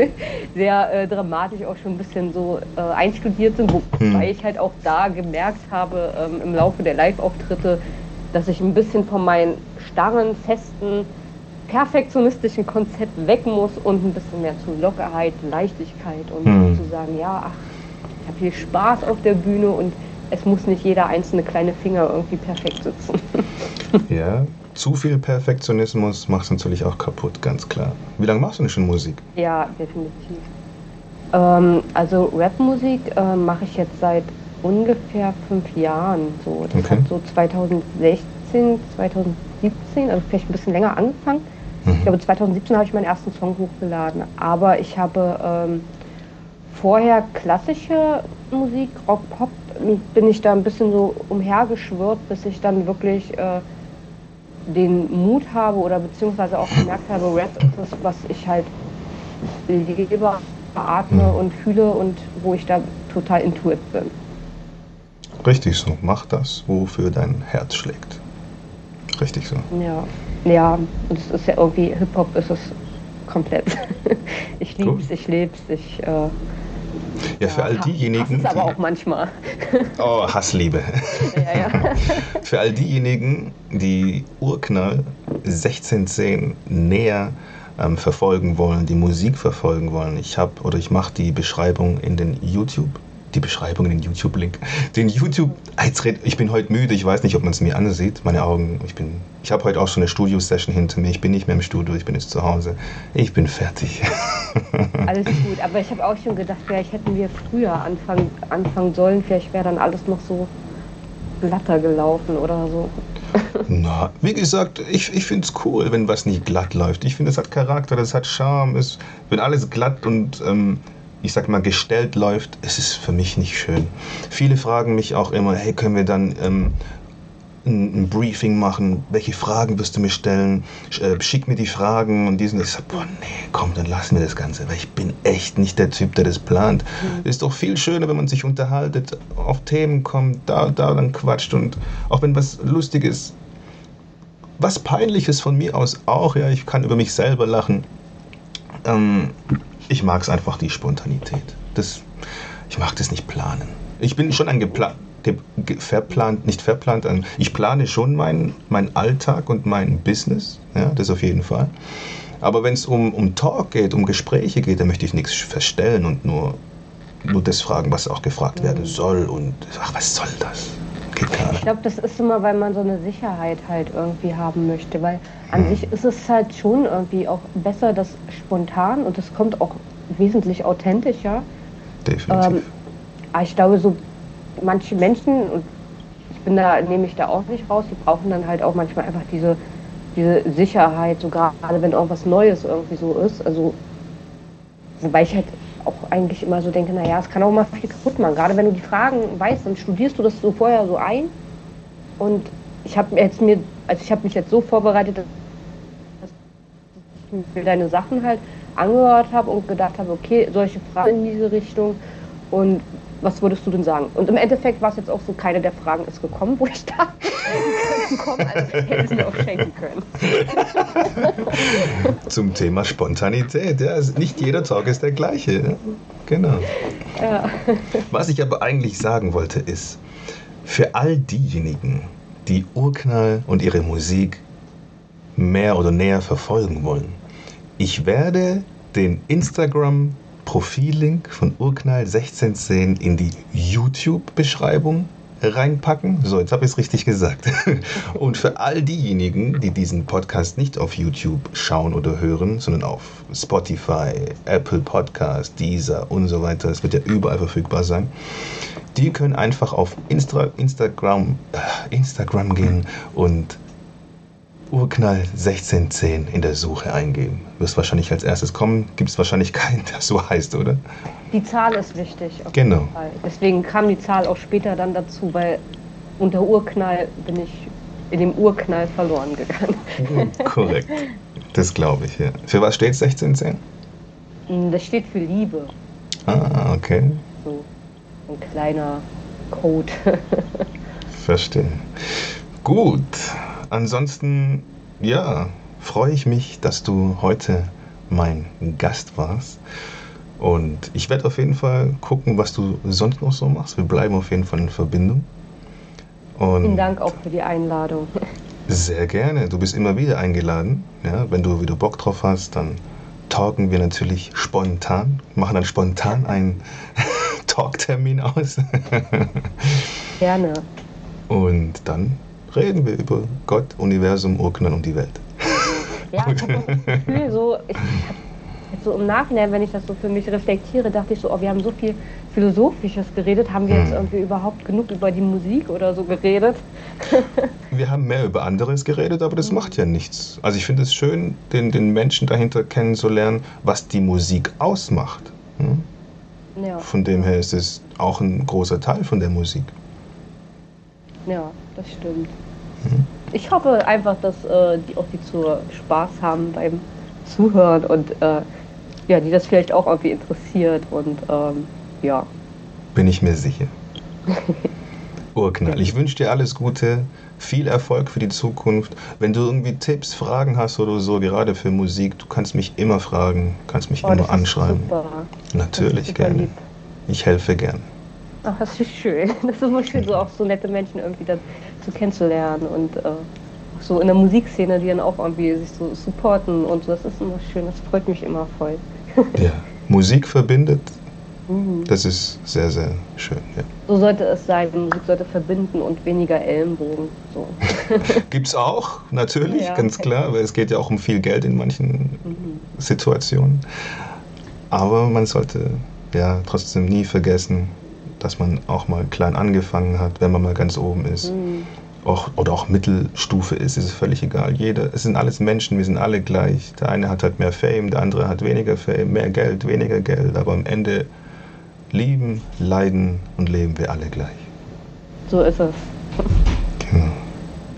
sehr äh, dramatisch auch schon ein bisschen so äh, einstudiert sind, wobei Hm. ich halt auch da gemerkt habe ähm, im Laufe der Live-Auftritte, dass ich ein bisschen von meinem starren, festen, perfektionistischen Konzept weg muss und ein bisschen mehr zu Lockerheit, Leichtigkeit und Hm. zu sagen, ja, ach, ich habe viel Spaß auf der Bühne und es muss nicht jeder einzelne kleine Finger irgendwie perfekt sitzen. Ja, zu viel Perfektionismus macht es natürlich auch kaputt, ganz klar. Wie lange machst du denn schon Musik? Ja, definitiv. Ähm, also Rapmusik äh, mache ich jetzt seit ungefähr fünf Jahren. So. Das Okay. hat so zweitausendsechzehn, zweitausendsiebzehn, also vielleicht ein bisschen länger angefangen. Ich Mhm. glaube, zweitausendsiebzehn habe ich meinen ersten Song hochgeladen. Aber ich habe ähm, vorher klassische Musik, Rock, Pop, bin ich da ein bisschen so umhergeschwirrt, bis ich dann wirklich äh, den Mut habe oder beziehungsweise auch gemerkt habe, Rap ist das, was ich halt lebe, atme Mhm. und fühle und wo ich da total intuit bin. Richtig so, mach das, wofür dein Herz schlägt. Richtig so. Ja, ja, und es ist ja irgendwie, Hip-Hop ist es komplett. Ich lieb's, Gut. ich leb's, ich... Äh, Ja, für all ha- diejenigen, hasse es aber die, auch manchmal. oh, Hassliebe. Ja, ja. Für all diejenigen, die Urknall sechzehn zehn näher ähm, verfolgen wollen, die Musik verfolgen wollen, ich habe oder ich mache die Beschreibung in den YouTube die Beschreibung, den YouTube-Link. Den YouTube, jetzt red, ich bin heute müde, ich weiß nicht, ob man es mir ansieht, meine Augen, ich bin, ich habe heute auch schon eine Studio-Session hinter mir, ich bin nicht mehr im Studio, ich bin jetzt zu Hause, ich bin fertig. Alles gut, aber ich habe auch schon gedacht, vielleicht hätten wir früher anfangen, anfangen sollen, vielleicht wäre dann alles noch so glatter gelaufen oder so. Na, wie gesagt, ich, ich finde es cool, wenn was nicht glatt läuft. Ich finde, es hat Charakter, das hat Charme. Es, wenn alles glatt und, ähm, ich sag mal, gestellt läuft, ist es für mich nicht schön. Viele fragen mich auch immer, hey, können wir dann ähm, ein, ein Briefing machen? Welche Fragen wirst du mir stellen? Äh, schick mir die Fragen und diesen. Ich sag, boah, nee, komm, dann lassen wir das Ganze, weil ich bin echt nicht der Typ, der das plant. Mhm. Ist doch viel schöner, wenn man sich unterhaltet, auf Themen kommt, da, da dann quatscht und auch wenn was Lustiges, was Peinliches von mir aus auch, ja, ich kann über mich selber lachen. Ähm, ich mag es einfach, die Spontanität. Das, ich mag das nicht planen. Ich bin schon ein geplant, ge, ge, verplant, nicht verplant, ein, ich plane schon meinen mein Alltag und mein Business, ja, das auf jeden Fall. Aber wenn es um, um Talk geht, um Gespräche geht, dann möchte ich nichts verstellen und nur, nur das fragen, was auch gefragt werden soll und ach, was soll das? Ich glaube, das ist immer, weil man so eine Sicherheit halt irgendwie haben möchte, weil an hm. sich ist es halt schon irgendwie auch besser, das spontan und das kommt auch wesentlich authentischer. Definitiv. Ähm, aber ich glaube, so manche Menschen, und ich bin da, nehme ich da auch nicht raus, die brauchen dann halt auch manchmal einfach diese, diese Sicherheit, so gerade wenn irgendwas Neues irgendwie so ist. Also, wobei ich halt auch eigentlich immer so denke, naja, es kann auch mal viel kaputt machen. Gerade wenn du die Fragen weißt, dann studierst du das so vorher so ein. Und ich habe jetzt mir, also ich habe mich jetzt so vorbereitet, dass ich mir deine Sachen halt angehört habe und gedacht habe, okay, solche Fragen in diese Richtung und was würdest du denn sagen? Und im Endeffekt war es jetzt auch so, keine der Fragen ist gekommen, wo ich dachte, die könnten kommen, also ich hätte es mir auch schenken können. Zum Thema Spontanität, ja, also nicht jeder Talk ist der gleiche, ja? Genau. Ja. Was ich aber eigentlich sagen wollte ist, für all diejenigen, die Urknall und ihre Musik mehr oder näher verfolgen wollen, ich werde den Instagram Profillink von Urknall sechzehn zehn in die YouTube-Beschreibung reinpacken. So, jetzt habe ich es richtig gesagt. Und für all diejenigen, die diesen Podcast nicht auf YouTube schauen oder hören, sondern auf Spotify, Apple Podcast, Deezer und so weiter, es wird ja überall verfügbar sein, die können einfach auf Insta- Instagram, äh, Instagram gehen und Urknall sechzehn zehn in der Suche eingeben. Wirst wahrscheinlich als erstes kommen. Gibt es wahrscheinlich keinen, der so heißt, oder? Die Zahl ist wichtig. Auf genau. Jeden Fall. Deswegen kam die Zahl auch später dann dazu, weil unter Urknall bin ich in dem Urknall verloren gegangen. Korrekt. Das glaube ich, ja. Für was steht sechzehn zehn? Das steht für Liebe. Ah, okay. So ein kleiner Code. Verstehe. Gut. Ansonsten, ja, freue ich mich, dass du heute mein Gast warst. Und ich werde auf jeden Fall gucken, was du sonst noch so machst. Wir bleiben auf jeden Fall in Verbindung. Und vielen Dank auch für die Einladung. Sehr gerne. Du bist immer wieder eingeladen. Ja, wenn du wieder Bock drauf hast, dann talken wir natürlich spontan, machen dann spontan einen Talktermin aus. Gerne. Und dann reden wir über Gott, Universum, Urknall und die Welt. Ja, ich habe das Gefühl, so, ich hab, so im Nachhinein, wenn ich das so für mich reflektiere, dachte ich so, oh, wir haben so viel Philosophisches geredet, haben wir hm. jetzt irgendwie überhaupt genug über die Musik oder so geredet? Wir haben mehr über anderes geredet, aber das macht ja nichts. Also ich finde es schön, den, den Menschen dahinter kennenzulernen, was die Musik ausmacht. Hm? Ja. Von dem her ist es auch ein großer Teil von der Musik. Ja, das stimmt. Mhm. Ich hoffe einfach, dass äh, die auch die zu Spaß haben beim Zuhören und äh, ja, die das vielleicht auch irgendwie interessiert und ähm, ja. Bin ich mir sicher. Urknall. Ich wünsche dir alles Gute, viel Erfolg für die Zukunft. Wenn du irgendwie Tipps, Fragen hast oder so, gerade für Musik, du kannst mich immer fragen, kannst mich oh, immer anschreiben. Super. Natürlich, gerne. Lieb. Ich helfe gern. Ach, das ist schön. Das ist immer schön, so auch so nette Menschen irgendwie dazu kennenzulernen und äh, auch so in der Musikszene, die dann auch irgendwie sich so supporten und so. Das ist immer schön, das freut mich immer voll. Ja, Musik verbindet Mhm. Das ist sehr, sehr schön. Ja. So sollte es sein. Musik sollte verbinden und weniger Ellenbogen. So. Gibt's auch, natürlich, Ja. ganz klar, weil es geht ja auch um viel Geld in manchen Mhm. Situationen. Aber man sollte ja trotzdem nie vergessen, dass man auch mal klein angefangen hat, wenn man mal ganz oben ist. Mhm. Auch, oder auch Mittelstufe ist, ist es völlig egal. Jeder, es sind alles Menschen, wir sind alle gleich. Der eine hat halt mehr Fame, der andere hat weniger Fame, mehr Geld, weniger Geld. Aber am Ende lieben, leiden und leben wir alle gleich. So ist es.